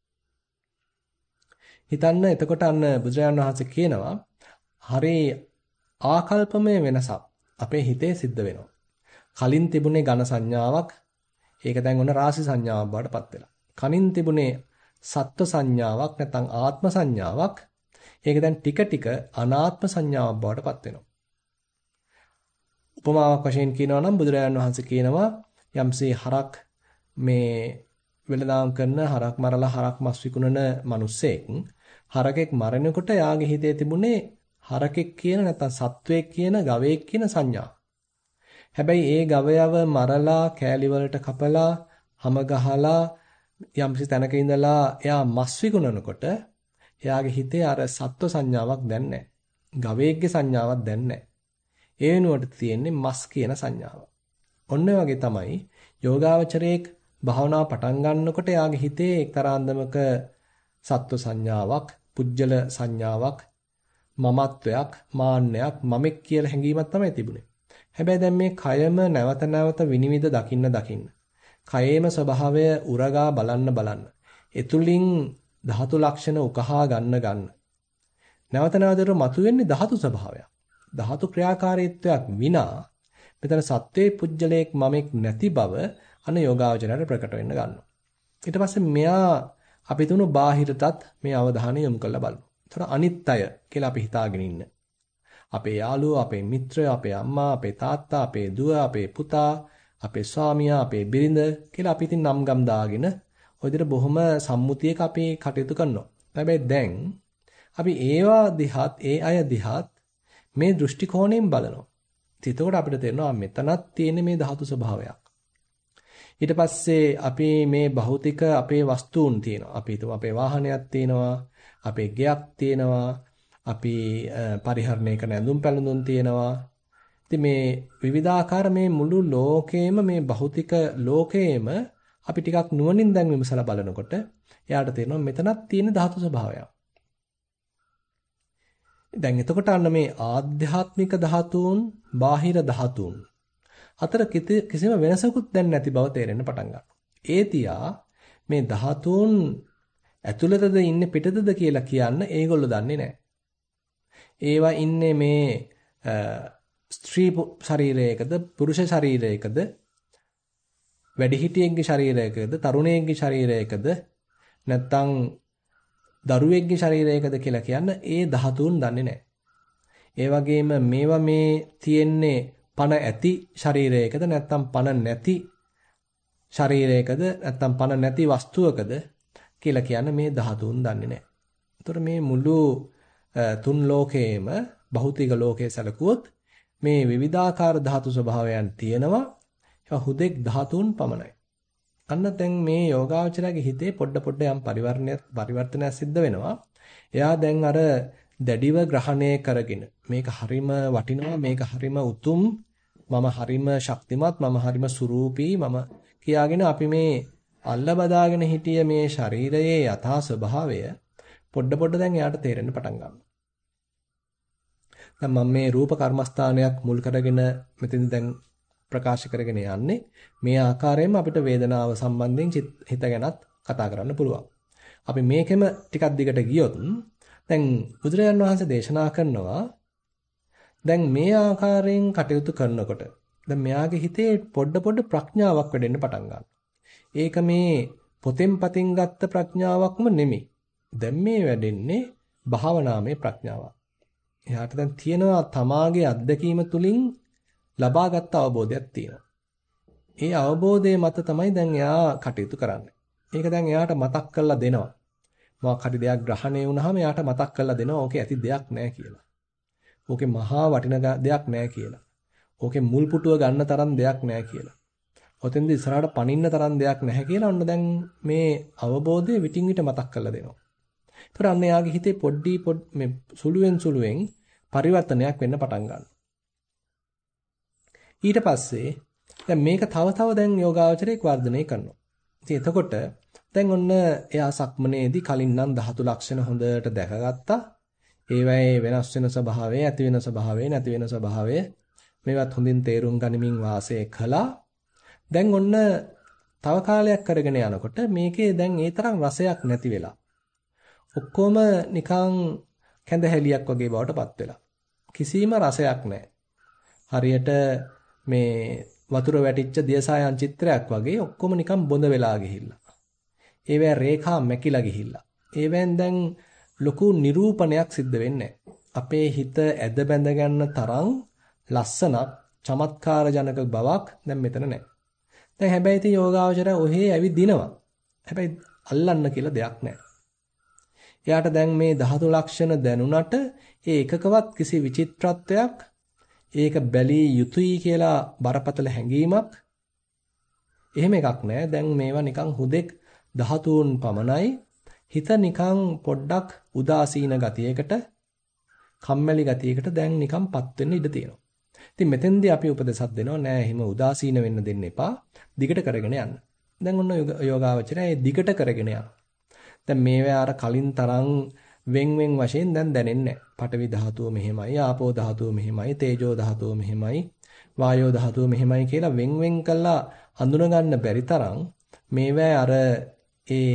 හිතන්න එතකොට අන්න බුදුරජාණන් වහන්සේ කියනවා හරි ආකල්පමය වෙනසක් අපේ හිතේ සිද්ධ වෙනවා. කලින් තිබුණේ ඝන සංඥාවක්, ඒක දැන් ඔන්න රාශි සංඥාවක් බවට පත් වෙලා. කලින් තිබුණේ සත්ව සංඥාවක් නැත්නම් ආත්ම සංඥාවක්, ඒක දැන් ටික ටික අනාත්ම සංඥාවක් බවට පත් වෙනවා. උපමාවක් වශයෙන් කියනවා නම් බුදුරජාණන් වහන්සේ කියනවා යම්සේ හරක් මේ වෙළඳාම් කරන හරක් මරලා හරක් මස් විකුණන මිනිස්සෙක් හරකෙක් මරනකොට යාගේ හිතේ තිබුණේ හරකෙක් කියන නැත්නම් සත්වයක් කියන ගවයෙක් කියන සංඥා. හැබැයි ඒ ගවයව මරලා කෑලි වලට කපලා හැම ගහලා යම්සි තැනක ඉඳලා එයා මස් විකුණනකොට එයාගේ හිතේ අර සත්ව සංඥාවක් දැන් නැහැ. ගවයෙක්ගේ සංඥාවක් දැන් නැහැ. ඒ වෙනුවට තියෙන්නේ මස් කියන සංඥාව. ඔන්න වගේ තමයි යෝගාවචරයේක් භාවනාව පටන් ගන්නකොට එයාගේ හිතේ එක්තරා අන්දමක සත්ව සංඥාවක්, පුජ්‍යල සංඥාවක්, මමත්වයක්, මාන්නයක්, මමෙක් කියලා හැඟීමක් තමයි තිබුණේ. හැබැයි දැන් මේ කයම නැවත නැවත විනිවිද දකින්න දකින්න. කයේම ස්වභාවය උරගා බලන්න බලන්න. එතුලින් ධාතු ලක්ෂණ උකහා ගන්න ගන්න. නැවත නැවතට මතුවෙන්නේ ධාතු ස්වභාවයක්. ධාතු ක්‍රියාකාරීත්වයක් විනා මෙතන සත්වයේ පුජ්‍යලයක් මමෙක් නැති බව අන යෝගාවචරයට ප්‍රකට වෙන්න ගන්නවා. ඊට පස්සේ මෙයා අපි තුණු බාහිරටත් මේ අවධානය යොමු කරලා බලමු. ඒතර අනිත්‍ය කියලා අපි හිතාගෙන ඉන්න. අපේ යාළුවෝ, අපේ මිත්‍රයෝ, අපේ අම්මා, අපේ තාත්තා, අපේ දුව, අපේ පුතා, අපේ ස්වාමියා, අපේ බිරිඳ කියලා අපි ඉතින් නම් ගම් දාගෙන ඔය විදිහට බොහොම සම්මුතියක අපි කටයුතු කරනවා. හැබැයි දැන් අපි ඒවා දිහාත් ඒ අය දිහාත් මේ දෘෂ්ටි කෝණයෙන් බලනවා. එතකොට අපිට තේරෙනවා මෙතනත් තියෙන මේ ධාතු ස්වභාවයක්. ඊට පස්සේ අපි මේ භෞතික අපේ වස්තුන් තියෙනවා. අපි හිතමු අපේ වාහනයක් තියෙනවා, අපේ ගෙයක් තියෙනවා, අපි පරිහරණය කරන ඇඳුම් පැළඳුම් තියෙනවා. ඉතින් මේ විවිධාකාර මේ මුළු ලෝකේම මේ භෞතික ලෝකේම අපි ටිකක් නුවණින් දැන් විමසලා බලනකොට එයාට තේරෙනවා මෙතනත් තියෙන ධාතු ස්වභාවයක්. දැන් එතකොට අන්න මේ ආධ්‍යාත්මික ධාතුන්, බාහිර ධාතුන් අතර කිසිම වෙනසකුත් දැන් නැති බව තේරෙන්න පටන් ගන්නවා. ඒ තියා මේ ධාතුන් ඇතුළතද ඉන්නේ පිටතද කියලා කියන්න ඒගොල්ලෝ දන්නේ නැහැ. ඒවා ඉන්නේ මේ ස්ත්‍රී ශරීරයකද, පුරුෂ ශරීරයකද, වැඩිහිටියෙක්ගේ ශරීරයකද, තරුණයෙක්ගේ ශරීරයකද, නැත්නම් දරුවෙක්ගේ ශරීරයකද කියලා කියන්න ඒ ධාතුන් දන්නේ නැහැ. ඒ වගේම මේවා මේ තියෙන්නේ පණ ඇති ශරීරයකද නැත්නම් පණ නැති ශරීරයකද නැත්නම් පණ නැති වස්තුවකද කියලා කියන්න මේ ධාතුන් දන්නේ නැහැ. ඒතර මේ මුළු තුන් ලෝකයේම භෞතික ලෝකයේ සැලකුවොත් මේ විවිධාකාර ධාතු ස්වභාවයන් තියෙනවා. ඒවා හුදෙක් ධාතුන් පමණයි. අන්න දැන් මේ යෝගාවචරයේ හිතේ පොඩ පොඩ යම් පරිවර්තනයක් පරිවර්තනයක් සිද්ධ වෙනවා. එයා දැන් අර දැඩිව ග්‍රහණය කරගෙන මේක හරිම වටිනවා, මේක හරිම උතුම්, මම හරිම ශක්තිමත්, මම හරිම සුරූපී, මම කියාගෙන අපි මේ අල්ල බදාගෙන හිටිය මේ ශරීරයේ යථා ස්වභාවය පොඩ පොඩ දැන් එයාට තේරෙන්න පටන් ගන්නවා. දැන් මම මේ රූප කර්මස්ථානයක් මුල් කරගෙන මෙතෙන් දැන් ප්‍රකාශ කරගෙන යන්නේ මේ ආකාරයෙන්ම අපිට වේදනාව සම්බන්ධයෙන් හිත ගැනත් කතා කරන්න පුළුවන්. අපි මේකෙම ටිකක් දිගට ගියොත් දැන් බුදුරජාන් වහන්සේ දේශනා කරනවා දැන් මේ ආකාරයෙන් කටයුතු කරනකොට දැන් මෙයාගේ හිතේ පොඩ පොඩ ප්‍රඥාවක් වැඩෙන්න පටන් ගන්නවා. ඒක මේ පොතෙන් පතින් ගත්ත ප්‍රඥාවක්ම නෙමෙයි. දැන් මේ වැඩෙන්නේ භාවනාමය ප්‍රඥාවක්. එයාට දැන් තියෙනවා තමාගේ අත්දැකීම තුලින් ලබාගත් අවබෝධයක් තියෙනවා. ඒ අවබෝධය මත තමයි දැන් එයා කටයුතු කරන්නේ. ඒක දැන් එයාට මතක් කරලා දෙනවා. මොකක් හරි දෙයක් ග්‍රහණය වුණාම එයාට මතක් කරලා දෙනවා ඕකේ ඇති දෙයක් නැහැ කියලා. ඕකේ මහා වටින දෙයක් නැහැ කියලා. ඕකේ මුල් පුටුව ගන්න තරම් දෙයක් නැහැ කියලා. ඔතෙන්ද ඉස්සරහට පනින්න තරම් දෙයක් නැහැ කියලා ඔන්න දැන් මේ අවබෝධය විටින් විට මතක් කරලා දෙනවා. ඒතර අන්න එයාගේ හිතේ පොඩ්ඩි පොඩ් මේ සුළුවෙන් සුළුවෙන් පරිවර්තනයක් වෙන්න පටන් ගන්නවා. ඊට පස්සේ දැන් මේක තව තව දැන් යෝගාවචරයක් වර්ධනය කරනවා. ඉතින් එතකොට දැන් ඔන්න එයා සක්මනේදී කලින් නම් ධාතු ලක්ෂණ හොඳට දැකගත්තා. ඒවයේ වෙනස් වෙන ස්වභාවය, ඇති වෙන ස්වභාවය, නැති වෙන ස්වභාවය මේවත් හොඳින් තේරුම් ගනිමින් වාසය කළා. දැන් ඔන්න තව කාලයක් කරගෙන යනකොට මේකේ දැන් ඒ තරම් රසයක් නැති වෙලා. ඔක්කොම නිකන් කැඳහැලියක් වගේ බවට පත් වෙලා. කිසිම රසයක් නැහැ. හරියට මේ වතුර වැටිච්ච දියසායන් චිත්‍රයක් වගේ ඔක්කොම නිකන් බොඳ වෙලා ගිහිල්ලා. ඒවැ රේඛා මැකිලා ගිහිල්ලා. ඒවෙන් දැන් ලොකු නිරූපණයක් සිද්ධ වෙන්නේ අපේ හිත ඇද බැඳ ගන්න තරම් ලස්සනක් චමත්කාර ජනක බවක් දැන් මෙතන නැහැ. දැන් හැබැයි ඉතින් යෝගාවචරය ඔහේ ඇවිදිනවා. හැබැයි අල්ලන්න කියලා දෙයක් නැහැ. එයාට දැන් මේ ධාතු ලක්ෂණ දැනුණට ඒ එකකවත් කිසි විචිත්‍රත්වයක් ඒක බැලිය යුතුයි කියලා බරපතල හැඟීමක් එහෙම එකක් නැහැ. දැන් මේවා නිකන් හුදෙක් ධාතුන් පමණයි. හිත නිකන් පොඩ්ඩක් උදාසීන ගතියකට කම්මැලි ගතියකට දැන් නිකන්පත් වෙන්න ඉඩ තියෙනවා. ඉතින් මෙතෙන්දී අපි උපදෙසක් දෙනවා නෑ එහෙම උදාසීන වෙන්න දෙන්න එපා. දිගට කරගෙන යන්න. දැන් ඔන්න යෝගාවචරය ඒ දිගට කරගෙන යනවා. දැන් මේවා අර කලින් තරම් වෙන් වෙන් වශයෙන් දැන් දැනෙන්නේ නැහැ. පඨවි ධාතුව මෙහෙමයි, ආපෝ ධාතුව මෙහෙමයි, තේජෝ ධාතුව මෙහෙමයි, වායෝ ධාතුව මෙහෙමයි කියලා වෙන් වෙන් කළා හඳුන ගන්න බැරි තරම් මේවා අර ඒ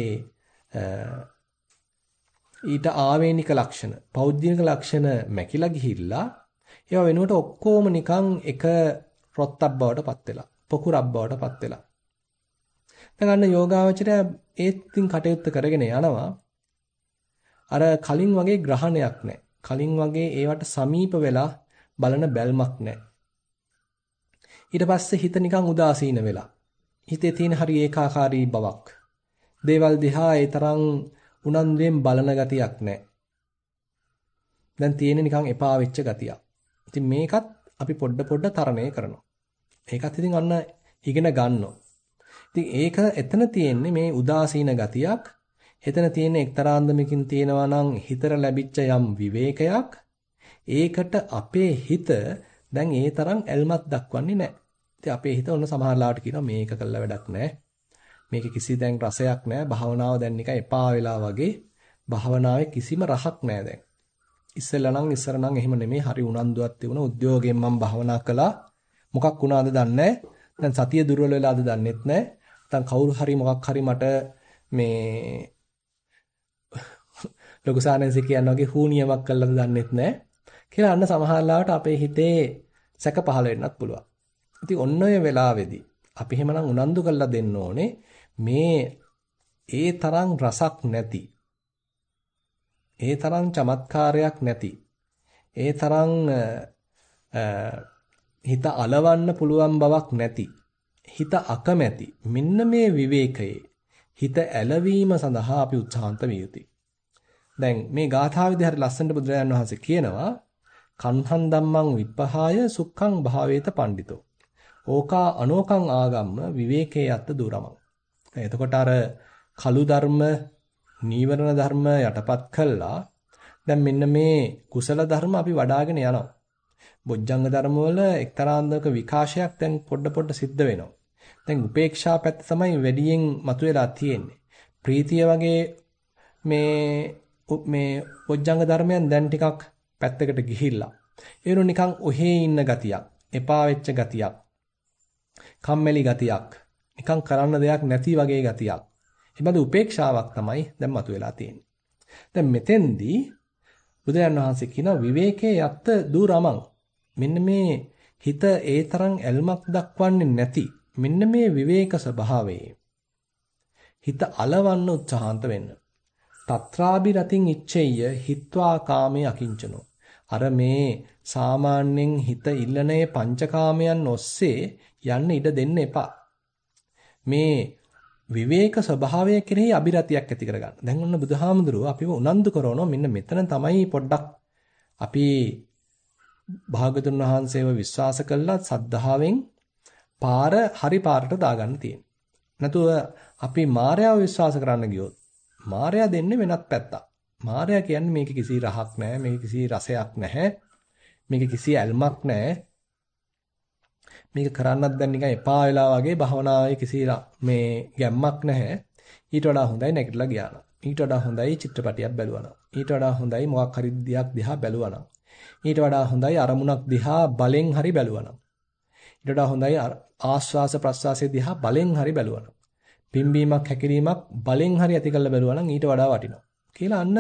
ඊට ආවේනික ලක්ෂණ, පෞද්ගලික ලක්ෂණ මැකිලා ගිහිල්ලා ඒවා වෙනුවට ඔක්කොම නිකන් එක රොත්තක් බවට පත් වෙලා, පොකුරක් බවට පත් වෙලා. දැන් අන්න යෝගාවචරය ඒත්ින් කටයුත්ත කරගෙන යනවා. අර කලින් වගේ ග්‍රහණයක් නැහැ. කලින් වගේ ඒවට සමීප වෙලා බලන බැල්මක් නැහැ. ඊට පස්සේ හිත නිකන් උදාසීන වෙලා. හිතේ තියෙන හරි ඒකාකාරී බවක්. දේවල් දිහා ඒ තරම් උනන්දුවෙන් බලන ගතියක් නැහැ. දැන් තියෙන නිකන් එපා වෙච්ච ගතියක්. ඉතින් මේකත් අපි පොඩ පොඩ තරණය කරනවා. ඒකත් ඉතින් අන්න ඉගෙන ගන්නවා. ඉතින් ඒක එතන තියෙන්නේ මේ උදාසීන ගතියක්. එතන තියෙන එක්තරා අන්දමකින් තියෙනවා නම් හිතට ලැබිච්ච යම් විවේකයක්. ඒකට අපේ හිත දැන් ඒ තරම් ඇල්මක් දක්වන්නේ නැහැ. ඉතින් අපේ හිත ඔන්න සමහරලාට කියනවා මේක කළා වැඩක් නැහැ. මේක කිසි දැන් රසයක් නැහැ. භාවනාව දැන් නිකන් එපා වෙලා වගේ. භාවනාවේ කිසිම රහක් නැහැ දැන්. ඉස්සෙල්ලා නම් ඉස්සර නම් එහෙම නෙමෙයි. හරි උනන්දුවක් තිබුණා. උද්‍යෝගයෙන් මම භාවනා කළා. මොකක් වුණාද දන්නේ දැන් සතිය දුර්වල වෙලාද දන්නෙත් නැහැ. නැත්නම් කවුරු හරි මොකක් හරි මට මේ ලොකු සානන්සි කියන වගේ හුනියමක් කළාද දන්නෙත් නැහැ. කියලා අන්න සමහරලාට අපේ හිතේ සැක පහළ වෙන්නත් පුළුවන්. ඉතින් ඔන්න ඔය වෙලාවේදී අපි එහෙමනම් උනන්දු කරලා දෙන්න ඕනේ මේ ඒ තරම් රසක් නැති ඒ තරම් චමත්කාරයක් නැති ඒ තරම් හිත అలවන්න පුළුවන් බවක් නැති හිත අකමැති මෙන්න මේ විවේකයේ හිත ඇලවීම සඳහා අපි උත්සාහන්ත විය යුතුයි. දැන් මේ ගාථාවේදී හරි ලස්සනට බුදුරජාණන් වහන්සේ කියනවා කන්හන් ධම්මං විප්පහාය සුඛං භාවේත පණ්ඩිතෝ ඕකා අනෝකං ආගම්ම විවේකේ යත්ත දුරමං. එතකොට අර කලු ධර්ම නීවරණ ධර්ම යටපත් කළා. දැන් මෙන්න මේ කුසල ධර්ම අපි වඩ아가ගෙන යනවා. බොජ්ජංග ධර්ම වල එක්තරාන්දක විකාශයක් දැන් පොඩ පොඩ සිද්ධ වෙනවා. දැන් උපේක්ෂා පැත්ත තමයි වැඩියෙන් මතුවලා තියෙන්නේ. ප්‍රීතිය වගේ මේ මේ බොජ්ජංග ධර්මයන් දැන් ටිකක් පැත්තකට ගිහිල්ලා. ඒනු නිකන් ඔහේ ඉන්න ගතියක්, එපා වෙච්ච ගතියක්, කම්මැලි ගතියක්, නිකන් කරන්න දෙයක් නැති වගේ ගතියක්. ඊබඳ උපේක්ෂාවක් තමයි දැන් මතුවලා තියෙන්නේ. දැන් මෙතෙන්දී බුදුරජාණන් වහන්සේ කියන විවේකයේ යත්ත දුරමං. මෙන්න මේ හිත ඒ තරම් ඇල්මක් දක්වන්නේ නැති මෙන්න මේ විවේක ස්වභාවයේ හිත අලවන්න උත්සාහන්ත වෙන්න. తත්‍රාබි රතින් ඉච්ඡෙය්‍ය හිත්වා කාමේ අකිංචනෝ. අර මේ සාමාන්‍යයෙන් හිත ඉල්ලනේ පංචකාමයන් ඔස්සේ යන්න ඉඩ දෙන්න එපා. මේ විවේක ස්වභාවය කෙරෙහි අබිරතියක් ඇති කරගන්න. දැන් ඔන්න බුදුහාමුදුරුවෝ අපිව උනන්දු කරනවා මෙන්න මෙතන තමයි පොඩ්ඩක් අපි භාගතුන් වහන්සේව විශ්වාස කළා සද්ධාවෙන් පාර හරි පාරට දාගන්න තියෙන්නේ. නැතුව අපි මායාව විශ්වාස කරන්න ගියොත් මායා දෙන්නේ වෙනත් පැත්තක්. මායා කියන්නේ මේක කිසි රහක් නැහැ, මේක කිසි රසයක් නැහැ, මේක කිසි ඇල්මක් නැහැ. මේක කරන්නත් දැන් නිකන් එපා වෙලා වගේ භවනාවේ කිසි මේ ගැම්මක් නැහැ. ඊට වඩා හොඳයි නැගිටලා ගියා නම්. ඊට වඩා හොඳයි චිත්‍රපටියක් බැලුවා නම්. ඊට වඩා හොඳයි මොකක් හරි දියක් දිහා බැලුවා නම්. ඊට වඩා හොඳයි අරමුණක් දිහා බලෙන් හරි බැලුවා නම්. ඊට වඩා හොඳයි ආස්වාස ප්‍රස්වාසයේ දිහා බලෙන් හරි බැලුවා නම්. පිම්බීමක් හැකිරීමක් බලෙන් හරි ඇති කරලා බැලුවා නම් ඊට වඩා වටිනවා. කියලා අන්න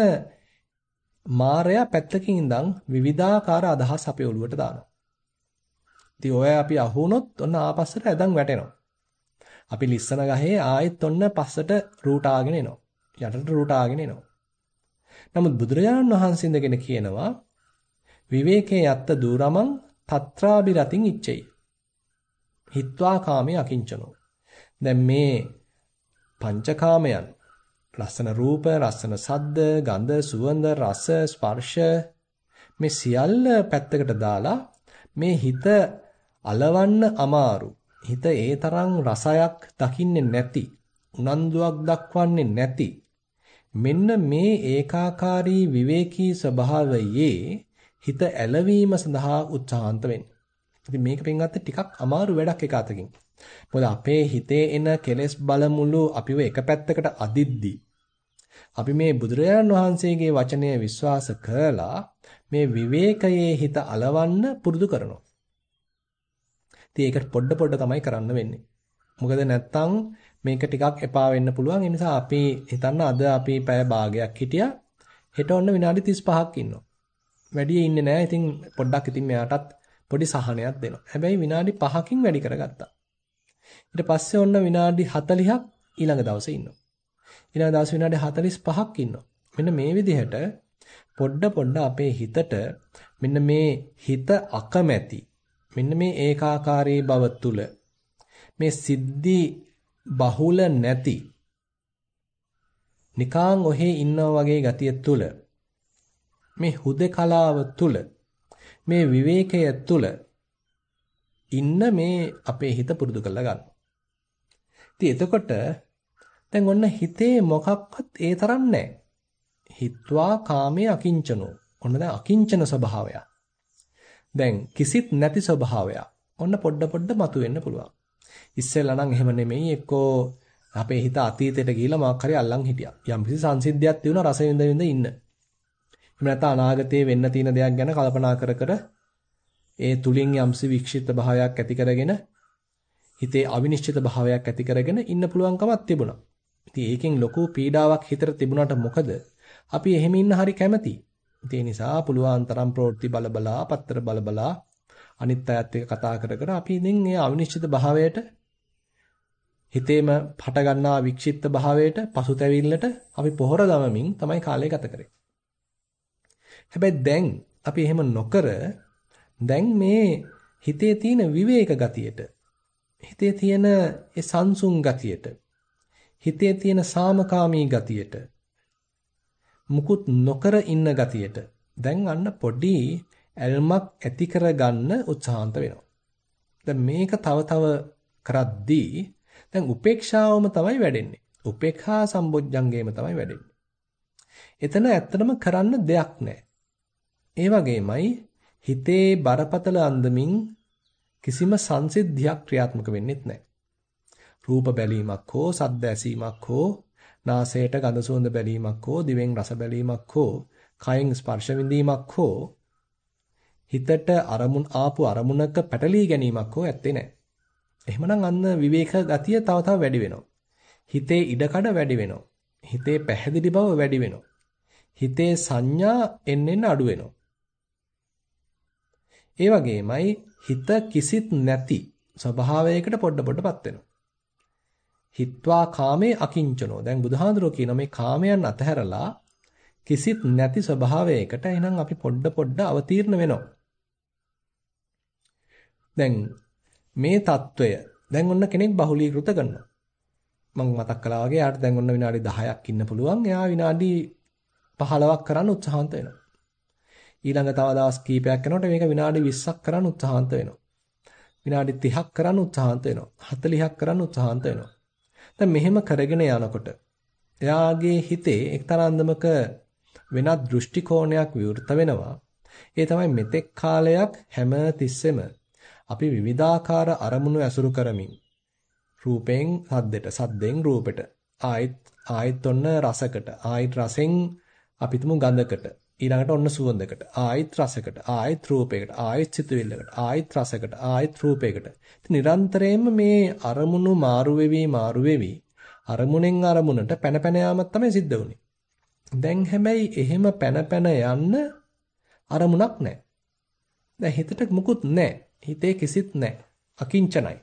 මායя පැත්තකින් ඉඳන් විවිධාකාර අදහස් අපේ ඔළුවට දානවා. ඉතින් ඔය අපි අහුනොත් ඔන්න ආපස්සට ඇදන් වැටෙනවා. අපි ලිස්සන ගහේ ආයෙත් ඔන්න පස්සට රූට් ආගෙන එනවා. යටට රූට් ආගෙන එනවා. නමුත් බුදුරජාණන් වහන්සේ ඉඳගෙන කියනවා විවේකේ යත්ත දුරමං తත්‍රාබි රතින් ඉච්ඡෙයි. හිත්වා කාමේ අකිංචනෝ. දැන් මේ පංචකාමයන් ලස්සන රූප, ලස්සන සද්ද, ගන්ධ, සුවඳ, රස, ස්පර්ශ මේ සියල්ල පැත්තකට දාලා මේ හිත අලවන්න අමාරු. හිත ඒ තරම් රසයක් දකින්නේ නැති, උනන්දුවක් දක්වන්නේ නැති. මෙන්න මේ ඒකාකාරී විවේකී ස්වභාවයේ හිත ඇලවීම සඳහා උත්සාහන්ත වෙන්න. ඉතින් මේක පින්ගත්ත ටිකක් අමාරු වැඩක් එක අතකින්. මොකද අපේ හිතේ එන කෙලෙස් බලමුළු අපිව එක පැත්තකට අදිද්දී අපි මේ බුදුරජාණන් වහන්සේගේ වචනය විශ්වාස කරලා මේ විවේකයේ හිත අලවන්න පුරුදු කරනවා. ඉතින් ඒක පොඩ පොඩ තමයි කරන්න වෙන්නේ. මොකද නැත්තම් මේක ටිකක් එපා වෙන්න පුළුවන්. ඒ නිසා අපි හිතන්න අද අපි පැය භාගයක් හිටියා. හෙට ඔන්න විනාඩි තිස් පහක් ඉන්නවා. වැඩි ඉන්නේ නැහැ. ඉතින් පොඩ්ඩක් ඉතින් මෙයාටත් පොඩි සහනයක් දෙනවා. හැබැයි විනාඩි පහකින් වැඩි කරගත්තා. ඊට පස්සේ ඔන්න විනාඩි හතළිහක් ඊළඟ දවසේ ඉන්නවා. ඊළඟ දවසේ විනාඩි හතළිස් පහක් ඉන්නවා. මෙන්න මේ විදිහට පොඩ පොඩ අපේ හිතට මෙන්න මේ හිත අකමැති මෙන්න මේ ඒකාකාරී බව තුල මේ සිද්ධි බහුල නැති නිකාං ඔහේ ඉන්නා වගේ ගතිය තුල මේ හුදකලාව තුල මේ විවේකය තුල ඉන්න මේ අපේ හිත පුරුදු කරලා ගන්න. ඉතින් එතකොට දැන් ඔන්න හිතේ මොකක්වත් ඒ තරම් නැහැ. හිත්වා කාමයේ අකිංචනෝ. ඔන්න දැන් අකිංචන ස්වභාවය. දැන් කිසිත් නැති ස්වභාවය. ඔන්න පොඩ පොඩ මතුවෙන්න පුළුවන්. ඉස්සෙල්ලා නම් එහෙම නෙමෙයි එක්කෝ අපේ හිත අතීතයට ගිහිල්ලා මොකක් හරි අල්ලන් හිටියා. යම්කිසි සංසිද්ධියක් තියුණා රස විඳ විඳ ඉන්න. එහෙම නැත්නම් අනාගතයේ වෙන්න තියෙන දෙයක් ගැන කල්පනා කර කර ඒ තුලින් යම්සි වික්ෂිප්ත භාවයක් ඇති කරගෙන හිතේ අවිනිශ්චිත භාවයක් ඇති කරගෙන ඉන්න පුළුවන්කමක් තිබුණා. ඉතින් ඒකෙන් ලොකු පීඩාවක් හිතට තිබුණාට මොකද? අපි එහෙම ඉන්න හරි කැමතියි. ඒ නිසා පුළුවන් තරම් ප්‍රවෘත්ති බල බලා, පත්තර බල බලා අනිත් අයත් එක්ක කතා කර කර අපි ඉතින් මේ අවිනිශ්චිත භාවයට හිතේම හට ගන්නා වික්ෂිප්ත භාවයට පසුතැවිල්ලට අපි පොහොර දමමින් තමයි කාලය ගත කරේ. හැබැයි දැන් අපි එහෙම නොකර දැන් මේ හිතේ තියෙන විවේක ගතියට හිතේ තියෙන ඒ සංසුන් ගතියට හිතේ තියෙන සාමකාමී ගතියට මුකුත් නොකර ඉන්න ගතියට දැන් අන්න පොඩි ඇල්මක් ඇති කරගන්න උත්සාහන්ත වෙනවා. දැන් මේක තව තව කරද්දී දැන් උපේක්ෂාවම තමයි වැඩෙන්නේ. උපේක්ඛා සම්බොජ්ජංගේම තමයි වැඩෙන්නේ. එතන ඇත්තටම කරන්න දෙයක් නැහැ. ඒ වගේමයි හිතේ බරපතල අන්දමින් කිසිම සංසිද්ධියක් ක්‍රියාත්මක වෙන්නේත් නැහැ. රූප බැලීමක් හෝ සද්ද ඇසීමක් හෝ නාසයට ගඳ සුවඳ බැලීමක් හෝ දිවෙන් රස බැලීමක් හෝ කයෙන් ස්පර්ශ විඳීමක් හෝ හිතට අරමුණ ආපු අරමුණක පැටලී ගැනීමක් හෝ ඇත්තේ නැහැ. එහෙමනම් අන්න විවේක ගතිය තව තව වැඩි වෙනවා. හිතේ ඉඩකඩ වැඩි වෙනවා. හිතේ පැහැදිලි බව වැඩි වෙනවා. හිතේ සංඥා එන්න එන්න අඩු වෙනවා. ඒ වගේමයි හිත කිසිත් නැති ස්වභාවයකට පොඩ පොඩපත් වෙනවා. හිත්වා කාමේ අකිංචනෝ. දැන් බුදුහාඳුරෝ කියන මේ කාමයන් අතහැරලා කිසිත් නැති ස්වභාවයකට එහෙනම් අපි පොඩ පොඩ අවතීර්ණ වෙනවා. දැන් මේ తত্ত্বය දැන් ඔන්න කෙනෙක් බහුලීකృత කරනවා. මම මතක් කළා වගේ යාට දැන් ඔන්න විනාඩි දහයක් ඉන්න පුළුවන්. එයා විනාඩි පහළොවක් කරන්න උත්සාහන්ත වෙනවා. ඊළඟ තව දවස් කීපයක් යනකොට මේක විනාඩි විස්සක් කරන්න උත්සාහන්ත වෙනවා. විනාඩි තිහක් කරන්න උත්සාහන්ත වෙනවා. හතළිහක් කරන්න උත්සාහන්ත වෙනවා. දැන් මෙහෙම කරගෙන යනකොට එයාගේ හිතේ එක්තරා අන්දමක වෙනත් දෘෂ්ටි කෝණයක් විවෘත වෙනවා. ඒ තමයි මෙතෙක් කාලයක් හැම තිස්සෙම අපි විවිධාකාර අරමුණු ඇසුරු කරමින් රූපෙන් සද්දෙට, සද්දෙන් රූපෙට, ආයිත් ආයිත් ඔන්න රසකට, ආයිත් රසෙන් අපි තුමු ගඳකට, ඊළඟට ඔන්න සුවඳකට, ආයිත් රසකට, ආයිත් රූපයකට, ආයිත් සිතුවිල්ලකට, ආයිත් රසකට, ආයිත් රූපයකට. ඉතින් නිරන්තරයෙන්ම මේ අරමුණු මාරු වෙවි මාරු වෙවි අරමුණෙන් අරමුණට පැන පැන යාමක් තමයි සිද්ධ වුනේ. දැන් හැබැයි එහෙම පැන පැන යන්න අරමුණක් නැහැ. දැන් හිතට මුකුත් නැහැ. හිතේ කිසිත් නැහැ. අකිංචනයි.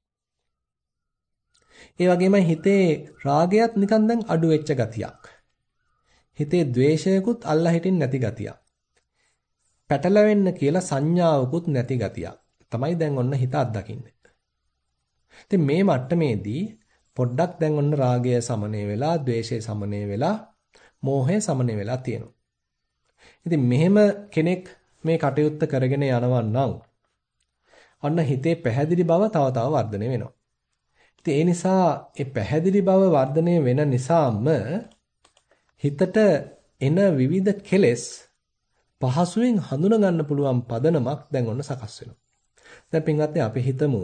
ඒ වගේමයි හිතේ රාගයත් නිකන් දැන් අඩු වෙච්ච ගතියක්. හිතේ ද්වේෂයකුත් අල්ලා හිටින් නැති ගතියක්. පැටලෙන්න කියලා සංඥාවකුත් නැති ගතියක්. තමයි දැන් ඔන්න හිත අත්දකින්නේ. ඉතින් මේ මට්ටමේදී පොඩ්ඩක් දැන් ඔන්න රාගය සමනය වෙලා, ද්වේෂය සමනය වෙලා, මෝහය සමනය වෙලා තියෙනවා. ඉතින් මෙහෙම කෙනෙක් මේ කටයුත්ත කරගෙන යනවා නම් අන්න හිතේ පැහැදිලි බව තව තව වර්ධනය වෙනවා. ඉතින් ඒ නිසා ඒ පැහැදිලි බව වර්ධනය වෙන නිසාම හිතට එන විවිධ කෙලෙස් පහසුවෙන් හඳුනා ගන්න පුළුවන් පදනමක් දැන් ඔන්න සකස් වෙනවා. දැන් පින්වත්නි අපි හිතමු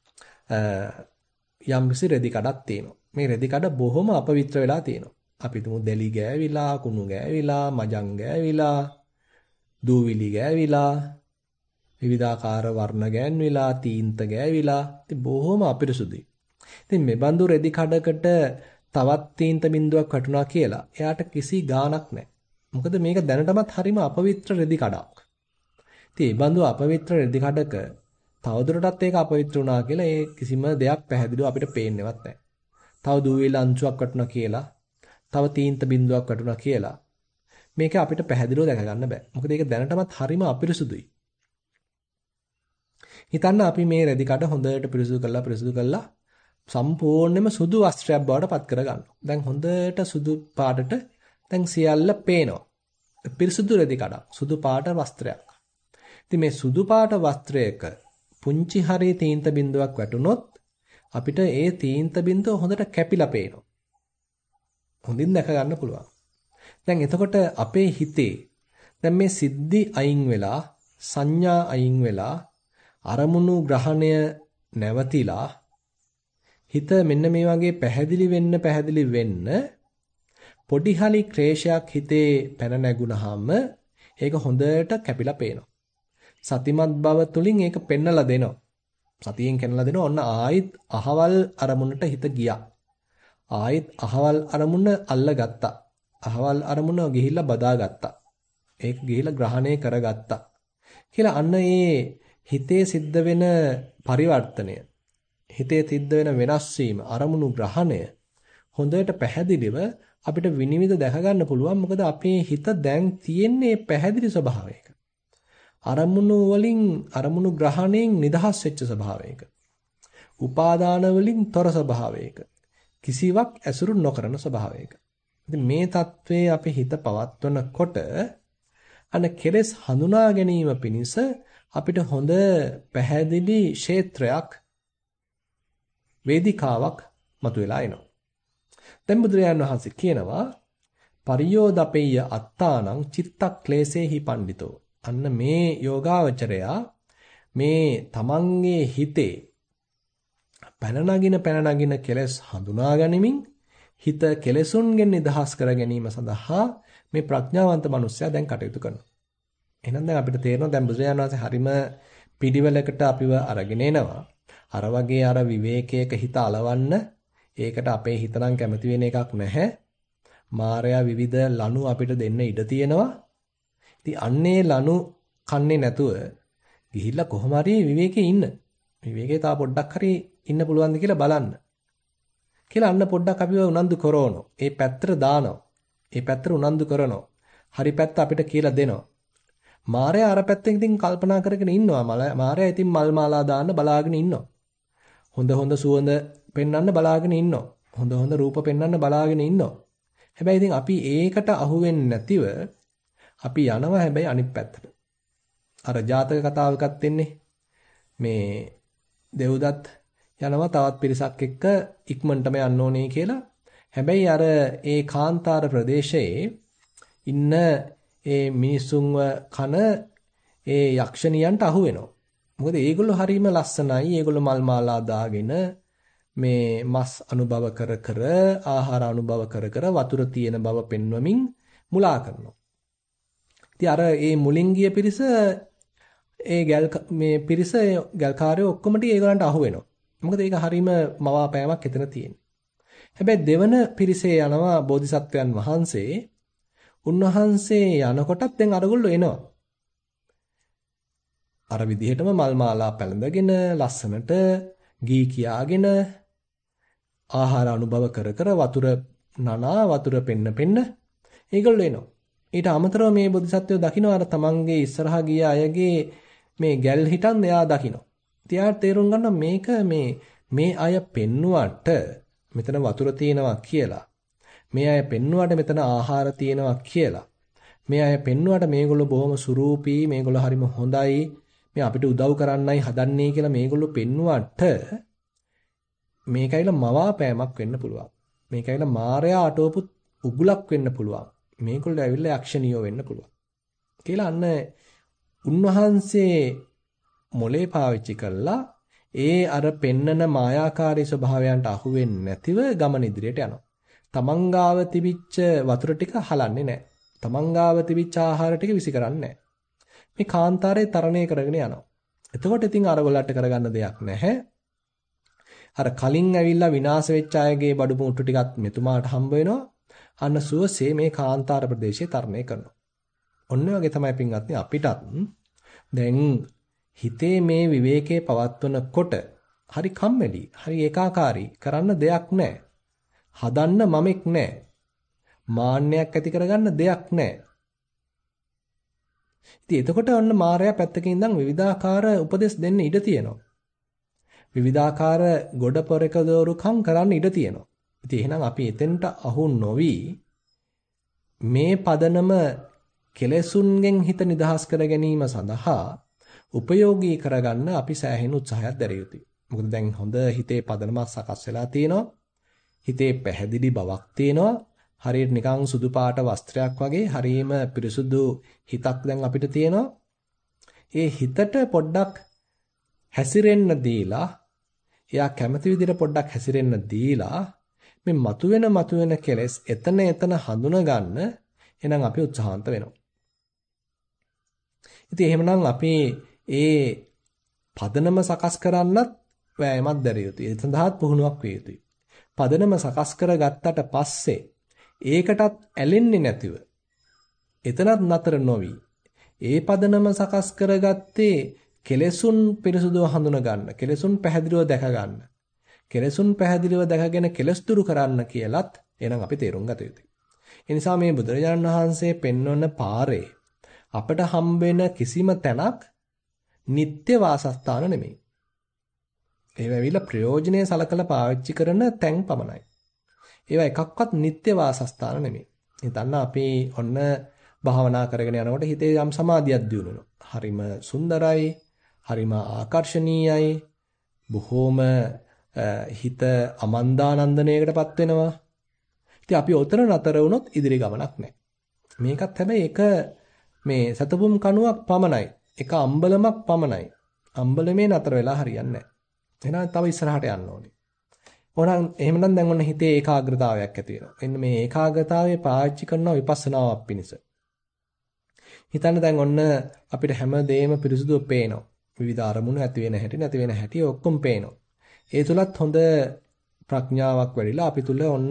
යම් කිසි රෙදි කඩක් තියෙනවා. මේ රෙදි කඩ බොහොම අපවිත්‍ර වෙලා තියෙනවා. අපි හිතමු දෙලි ගෑවිලා, කුණු ගෑවිලා, මජං ගෑවිලා, දූවිලි ගෑවිලා, විවිධාකාර වර්ණ ගෑන්විලා, තීන්ත ගෑවිලා. ඉතින් බොහොම අපිරිසුදුයි. ඉතින් මේ බඳු රෙදි කඩකට තවත් තීන්ත බිඳුවක් වටුණා කියලා එයාට කිසි ගාණක් නැහැ. මොකද මේක දැනටමත් හරිම අපවිත්‍ර රෙදි කඩක්. ඉතින් මේ බඳු අපවිත්‍ර රෙදි කඩක තවදුරටත් ඒක අපවිත්‍ර වුණා කියලා ඒ කිසිම දෙයක් පැහැදිලිව අපිට පේන්නේවත් නැහැ. තව දූවිලි අංශුවක් වටුණා කියලා, තව තීන්ත බිඳුවක් වටුණා කියලා මේක අපිට පැහැදිලිව දැක ගන්න බෑ. මොකද ඒක දැනටමත් හරිම අපිරිසුදුයි. හිතන්න අපි මේ රෙදි කඩ හොඳට පිරිසුදු කරලා පිරිසුදු කරලා සම්පූර්ණයෙන්ම සුදු වස්ත්‍රයක් බවට පත් කර ගන්නවා. දැන් හොඳට සුදු පාටට දැන් සියල්ල පේනවා. පිරිසුදු රෙදි කඩක්, සුදු පාට වස්ත්‍රයක්. ඉතින් මේ සුදු පාට වස්ත්‍රයක පුංචි හරි තීන්ත බිඳුවක් වැටුනොත් අපිට ඒ තීන්ත බිඳුව හොඳට කැපිලා පේනවා. හොඳින් දැක ගන්න පුළුවන්. දැන් එතකොට අපේ හිතේ දැන් මේ සිද්ධි අයින් වෙලා, සංඥා අයින් වෙලා, අරමුණු ග්‍රහණය නැවතිලා හිත මෙන්න මේ වගේ පැහැදිලි වෙන්න පැහැදිලි වෙන්න පොඩි හලි ක්ලේශයක් හිතේ පැන නැගුණාම ඒක හොඳට කැපිලා පේනවා. සතිමත් බව තුලින් ඒක පෙන්නලා දෙනවා. සතියෙන් කෙනලා දෙනවා. ඔන්න ආයිත් අහවල් අරමුණට හිත ගියා. ආයිත් අහවල් අරමුණ අල්ලගත්තා. අහවල් අරමුණ ගිහිල්ලා බදාගත්තා. ඒක ගිහිල්ලා ග්‍රහණය කරගත්තා. කියලා අන්න ඒ හිතේ සිද්ධ වෙන පරිවර්තනය, හිතේ සිද්ධ වෙන වෙනස් වීම, අරමුණු ග්‍රහණය හොඳට පැහැදිලිව අපිට විනිවිද දැක ගන්න පුළුවන්. මොකද අපේ හිත දැන් තියෙන්නේ පැහැදිලි ස්වභාවයක. අරමුණු වලින් අරමුණු ග්‍රහණයෙන් නිදහස් වෙච්ච ස්වභාවයක. උපාදාන වලින් තොර ස්වභාවයක. කිසිවක් ඇසුරු නොකරන ස්වභාවයක. ඉතින් මේ தત્ත්වයේ අපි හිත පවත්වනකොට අන කෙලෙස් හඳුනා ගැනීම පිණිස අපිට හොඳ පැහැදිලි ක්ෂේත්‍රයක්, වේදිකාවක් මතුවලා එනවා. දැන් බුදුරජාණන් වහන්සේ කියනවා පරියෝදපෙය්‍ය අත්තානං චිත්තක්ලේශේහි පණ්ඩිතෝ. අන්න මේ යෝගාවචරයා මේ තමන්ගේ හිතේ පැන නගින පැන නගින කෙලෙස් හඳුනා ගනිමින් හිත කෙලෙසුන්ගෙන් නිදහස් කර ගැනීම සඳහා මේ ප්‍රඥාවන්ත මනුස්සයා දැන් කටයුතු කරනවා. එහෙනම් දැන් අපිට තේරෙනවා දැන් බුදුරජාණන් වහන්සේ හරිම පිළිවෙලකට අපිව අරගෙන එනවා. අර වගේ අර විවේකයක හිත అలවන්න, ඒකට අපේ හිත නම් කැමති වෙන එකක් නැහැ. මායя විවිධ ලනු අපිට දෙන්න ඉඩ තියෙනවා. ඉතින් අන්නේ ලනු කන්නේ නැතුව ගිහිල්ලා කොහොම හරි විවේකේ ඉන්න. විවේකේ තා පොඩ්ඩක් හරි ඉන්න පුළුවන්ද කියලා බලන්න. කියලා අන්න පොඩ්ඩක් අපිව උනන්දු කරවනවා. ඒ පැත්තට දානවා. ඒ පැත්තට උනන්දු කරනවා. හරි පැත්ත අපිට කියලා දෙනවා. මායя අර පැත්තෙන් ඉතින් කල්පනා කරගෙන ඉන්නවා. මායя ඉතින් මල් මාලා දාන්න බලාගෙන ඉන්නවා. හොඳ හොඳ සුවඳ පෙන්වන්න බලාගෙන ඉන්නවා. හොඳ හොඳ රූප පෙන්වන්න බලාගෙන ඉන්නවා. හැබැයි ඉතින් අපි ඒකට අහු වෙන්නේ නැතිව අපි යනවා හැබැයි අනිත් පැත්තට. අර ජාතක කතාවකත් දෙන්නේ මේ දෙව්දත් යනවා තවත් පිරිසක් එක්ක ඉක්මනටම යන්න ඕනේ කියලා. හැබැයි අර ඒ කාන්තාර ප්‍රදේශයේ ඉන්න ඒ මිනිසුන්ව කන ඒ යක්ෂණියන්ට අහු වෙනවා. මොකද ඒගොල්ලෝ හරීම ලස්සනයි. ඒගොල්ලෝ මල් මාලා දාගෙන මේ මස් අනුභව කර කර ආහාර අනුභව කර කර වතුර තියෙන බව පෙන්වමින් මුලා කරනවා. ඉතින් අර ඒ මුලින් ගිය පිරිස ඒ ගල් මේ පිරිස ගල්කාරයෝ ඔක්කොම ටික ඒගොල්ලන්ට අහු වෙනවා. මොකද ඒක හරීම මවාපෑමක් එතන තියෙන්නේ. හැබැයි දෙවන පිරිසේ යනවා බෝධිසත්වයන් වහන්සේ. උන්වහන්සේ යනකොටත් දැන් අරගොල්ලෝ එනවා. අර විදිහටම මල් මාලා පැලඳගෙන ලස්සනට ගී කියාගෙන ආහාර අනුභව කර කර වතුර නනා වතුර පෙන්න පෙන්න ඒගොල්ලෝ එනවා. ඊට අමතරව මේ බෝධිසත්වයෝ දකින්න අර තමන්ගේ ඉස්සරහා ගිය අයගේ මේ ගැල් හිටන් එයා දකින්න. තියාට තේරුම් ගන්න මේක මේ මේ අය පෙන්නුවට මෙතන වතුර තියෙනවා කියලා. මේ අය පෙන්නුවට මෙතන ආහාර තියෙනවා කියලා. මේ අය පෙන්නුවට මේගොල්ලෝ බොහොම සුරූපී, මේගොල්ලෝ හරිම හොඳයි, මේ අපිට උදව් කරන්නයි හදන්නේ කියලා මේගොල්ලෝ පෙන්නුවට මේකයිල මවාපෑමක් වෙන්න පුළුවන්. මේකයිල මායя අටවපු උගුලක් වෙන්න පුළුවන්. මේගොල්ලෝ ඇවිල්ලා යක්ෂණියෝ වෙන්න පුළුවන්. කියලා අන්න උන්වහන්සේ මොලේ පාවිච්චි කළා ඒ අර පෙන්නන මායාකාරී ස්වභාවයන්ට අහු වෙන්නේ නැතිව ගමන ඉදිරියට යනවා. තමන්ගාව තිබිච්ච වතුර ටික හලන්නේ නැහැ. තමන්ගාව තිබිච්ච ආහාර ටික විසි කරන්නේ නැහැ. මේ කාන්තාරේ තරණය කරගෙන යනවා. එතකොට ඉතින් අරගොල්ලන්ට කරගන්න දෙයක් නැහැ. අර කලින් ඇවිල්ලා විනාශ වෙච්ච අයගේ බඩු මුට්ටු ටිකත් මෙතුමාට හම්බ වෙනවා. අන්න සුවසේ මේ කාන්තාර ප්‍රදේශයේ තරණය කරනවා. ඔන්න ඔයගේ තමයි පින්වත්නි අපිටත් දැන් හිතේ මේ විවේකයේ පවත්වනකොට හරි කම්මැලි, හරි ඒකාකාරී, කරන්න දෙයක් නැහැ. හදන්න මමෙක් නැහැ. මාන්නයක් ඇති කරගන්න දෙයක් නැහැ. ඉතින් එතකොට ඔන්න මායя පැත්තකින් ඉඳන් විවිධාකාර උපදෙස් දෙන්න ඉඩ තියෙනවා. විවිධාකාර ගොඩ පොරක දෝරුකම් කරන්න ඉඩ තියෙනවා. ඉතින් එහෙනම් අපි එතෙන්ට අහු නොවි මේ පදනම කෙලෙසුන්ගෙන් හිත නිදහස් කර ගැනීම සඳහා උපයෝගී කරගන්න අපි සෑහෙන උත්සාහයක් දැරිය යුතුයි. මොකද දැන් හොඳ හිතේ පදනමක් සකස් වෙලා තියෙනවා. හිතේ පැහැදිලි බවක් තියෙනවා. හරියට නිකන් සුදු පාට වස්ත්‍රයක් වගේ හරියම පිරිසුදු හිතක් දැන් අපිට තියෙනවා. ඒ හිතට පොඩ්ඩක් හැසිරෙන්න දීලා, එයා කැමති විදිහට පොඩ්ඩක් හැසිරෙන්න දීලා මේ මතුවෙන මතුවෙන කෙලෙස් එතන එතන හඳුනා ගන්න එහෙනම් අපි උත්සාහන්ත වෙනවා. ඉතින් එහෙමනම් අපි ඒ පදනම සකස් කරන්නත් වෑයමක් දැරිය යුතුයි. ඒ සඳහාත් පුහුණුවක් විය යුතුයි. පදනම සකස් කරගත්තට පස්සේ ඒකටත් ඇලෙන්නේ නැතිව එතනත් නතර නොවි ඒ පදනම සකස් කරගත්තේ කෙලෙසුන් පිරිසුදුව හඳුනා ගන්න, කෙලෙසුන් පැහැදිලිව දැක ගන්න, කෙලෙසුන් පැහැදිලිව දැකගෙන කෙලස් දුරු කරන්න කියලත් එහෙනම් අපි තේරුම් ගත යුතුයි. ඒ නිසා මේ බුදුරජාණන් වහන්සේ පෙන්වන පාරේ අපට හම්බෙන කිසිම තැනක් නිත්‍ය වාසස්ථාන නෙමෙයි. ඒවා ඇවිල්ලා ප්‍රයෝජනෙයි සලකලා පාවිච්චි කරන තැන් පමණයි. ඒවා එකක්වත් නිත්‍ය වාසස්ථාන නෙමෙයි. හිතන්න අපි ඔන්න භාවනා කරගෙන යනකොට හිතේ යම් සමාධියක් දියුණු වෙනවා. හරිම සුන්දරයි, හරිම ආකර්ශනීයයි, බොහෝම හිත අමන්දානන්දනයකටපත් වෙනවා. ඉතින් අපි උතර නතර වුණොත් ඉදිරි ගමනක් නැහැ. මේකත් හැබැයි එක මේ සතපුම් කණුවක් පමණයි. එක අම්බලමක් පමණයි. අම්බලමේ නතර වෙලා හරියන්නේ නැහැ. එහෙනම් තව ඉස්සරහට යන්න ඕනේ. ඕනනම් එහෙමනම් දැන් ඔන්න හිතේ ඒකාග්‍රතාවයක් ඇති වෙනවා. එන්න මේ ඒකාග්‍රතාවය පාවිච්චි කරනවා විපස්සනාවක් පිණිස. හිතන්න දැන් ඔන්න අපිට හැම දෙයක්ම පිරිසුදුව පේනවා. විවිධ අරමුණු ඇති වෙන හැටි නැති වෙන හැටි ඔක්කොම පේනවා. ඒ තුලත් හොඳ ප්‍රඥාවක් වැඩිලා අපි තුල ඔන්න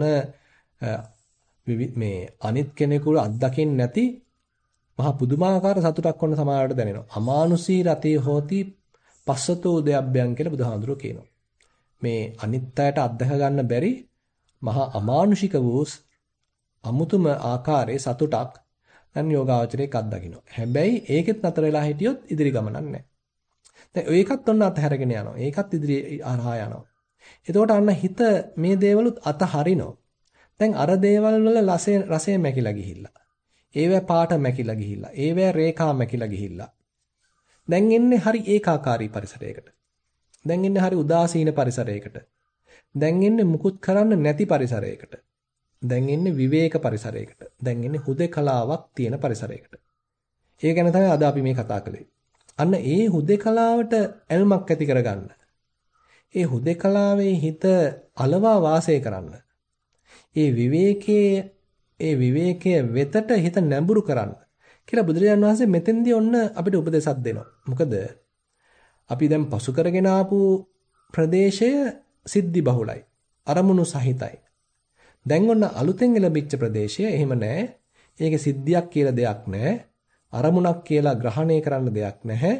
මේ අනිත් කෙනෙකුට අත්දකින්න නැති මහා පුදුමාකාර සතුටක් ඔන්න සමාජයට දැනෙනවා. අමානුෂී රතේ හෝති පස්සතෝ උදයබ්බයන් කියලා බුදුහාඳුරෝ කියනවා. මේ අනිත් අයට අත්දක ගන්න බැරි මහා අමානුෂික වූ අමුතුම ආකාරයේ සතුටක් දැන් යෝගාවචරයේ අත්දකින්නවා. හැබැයි ඒකෙත් නතර වෙලා හිටියොත් ඉදිරි ගමනක් නැහැ. දැන් ඒකත් ඔන්න අතහැරගෙන යනවා. ඒකත් ඉදිරි හරහා යනවා. එතකොට අන්න හිත මේ දේවලුත් අතහරිනවා. දැන් අර දේවල් වල රසය රසය මැකිලා ගිහිල්ලා. ඒවැ පාට මැකිලා ගිහිල්ලා. ඒවැ රේඛා මැකිලා ගිහිල්ලා. දැන් එන්නේ හරි ඒකාකාරී පරිසරයකට. දැන් එන්නේ හරි උදාසීන පරිසරයකට. දැන් එන්නේ මුකුත් කරන්න නැති පරිසරයකට. දැන් එන්නේ විවේක පරිසරයකට. දැන් එන්නේ හුදේකලාවක් තියෙන පරිසරයකට. ඒ ගැන තමයි අද අපි මේ කතා කළේ. අන්න ඒ හුදේකලාවට ඇල්මක් ඇති කරගන්න. ඒ හුදේකලාවේ හිත අලවා වාසය කරන්න. ඒ විවේකයේ ඒ විවේකයේ වෙතට හිත නැඹුරු කරන්න කියලා බුදුරජාණන් වහන්සේ මෙතෙන්දී ඔන්න අපිට උපදේශයක් දෙනවා. මොකද අපි දැන් පසු කරගෙන ආපු ප්‍රදේශය සිද්ධි බහුලයි. අරමුණු සහිතයි. දැන් ඔන්න අලුතෙන් ලැබිච්ච ප්‍රදේශය එහෙම නැහැ. ඒකේ සිද්ධියක් කියලා දෙයක් නැහැ. අරමුණක් කියලා ග්‍රහණය කරන්න දෙයක් නැහැ.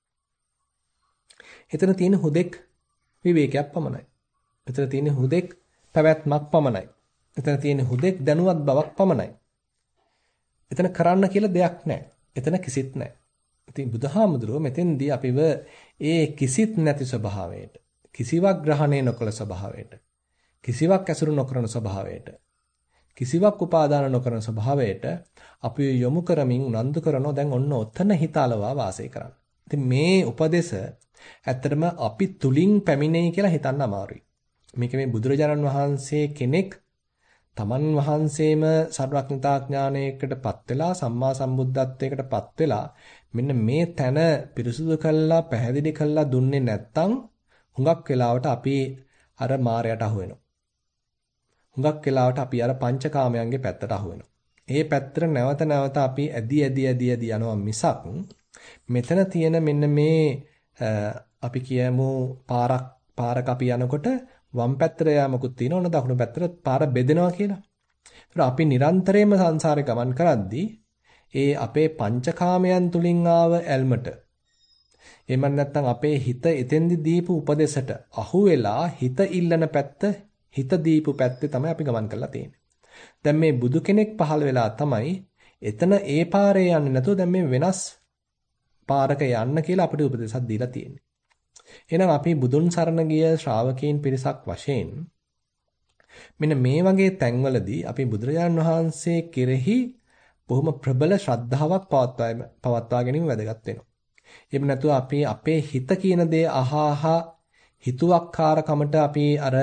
එතන තියෙන හුදෙක් විවේකයක් පමණයි. එතන තියෙන හුදෙක් පැවැත්මක් පමණයි. එතන තියෙන හුදෙක් දැනුවත් බවක් පමණයි. එතන කරන්න කියලා දෙයක් නැහැ. එතන කිසිත් නැහැ. ඉතින් බුදුහාමුදුරුවෝ මෙතෙන්දී අපිව ඒ කිසිත් නැති ස්වභාවයට, කිසිවක් ග්‍රහණය නොකළ ස්වභාවයට, කිසිවක් ඇසුරු නොකරන ස්වභාවයට, කිසිවක් උපාදාන නොකරන ස්වභාවයට අපි යොමු කරමින් උනන්දු කරනවා. දැන් ඔන්න ඔතන හිතලවා වාසය කරන්න. ඉතින් මේ උපදේශ ඇත්තටම අපි තුලින් පැමිණෙයි කියලා හිතන්න අමාරුයි. මේක මේ බුදුරජාණන් වහන්සේ කෙනෙක් තමන් වහන්සේම සර්වඥතා ඥානයකටපත් වෙලා සම්මා සම්බුද්ධත්වයකටපත් වෙලා මෙන්න මේ තැන පිරිසුදු කළා පැහැදිලි කළා දුන්නේ නැත්තම් හුඟක් වෙලාවට අපි අර මායයට අහු වෙනවා. හුඟක් වෙලාවට අපි අර පංචකාමයන්ගේ පැත්තට අහු වෙනවා. ඒ පැත්තට නැවත නැවත අපි ඇදි ඇදි ඇදි ඇදි යනවා මිසක් මෙතන තියෙන මෙන්න මේ අපි කියමු පාරක් පාරක අපි යනකොට වම් පැත්තට යamakut තියෙනවා ඕන දකුණු පැත්තට පාර බෙදෙනවා කියලා. ඒතර අපි නිරන්තරයෙන්ම සංසාරේ ගමන් කරද්දී ඒ අපේ පංචකාමයන් තුලින් ආව ඇල්මට එහෙම නැත්නම් අපේ හිත එතෙන්දි දීපු උපදේශට අහු වෙලා හිත ඉල්ලන පැත්ත හිත දීපු පැත්තේ තමයි අපි ගමන් කරලා තියෙන්නේ. දැන් මේ බුදු කෙනෙක් පහළ වෙලා තමයි එතන ඒ පාරේ යන්නේ නැතුව දැන් මේ වෙනස් පාරක යන්න කියලා අපිට උපදේශයක් දීලා තියෙන්නේ. එහෙනම් අපි බුදුන් සරණ ගිය ශ්‍රාවකීන් පිරිසක් වශයෙන් මෙන්න මේ වගේ තැන්වලදී අපි බුදුරජාණන් වහන්සේ කෙරෙහි බොහොම ප්‍රබල ශ්‍රද්ධාවක් පවත්වා පවත්වා ගැනීම වැදගත් වෙනවා. එහෙම නැතුව අපි අපේ හිත කියන දේ අහහ හිතුවක්කාරකමට අපි අර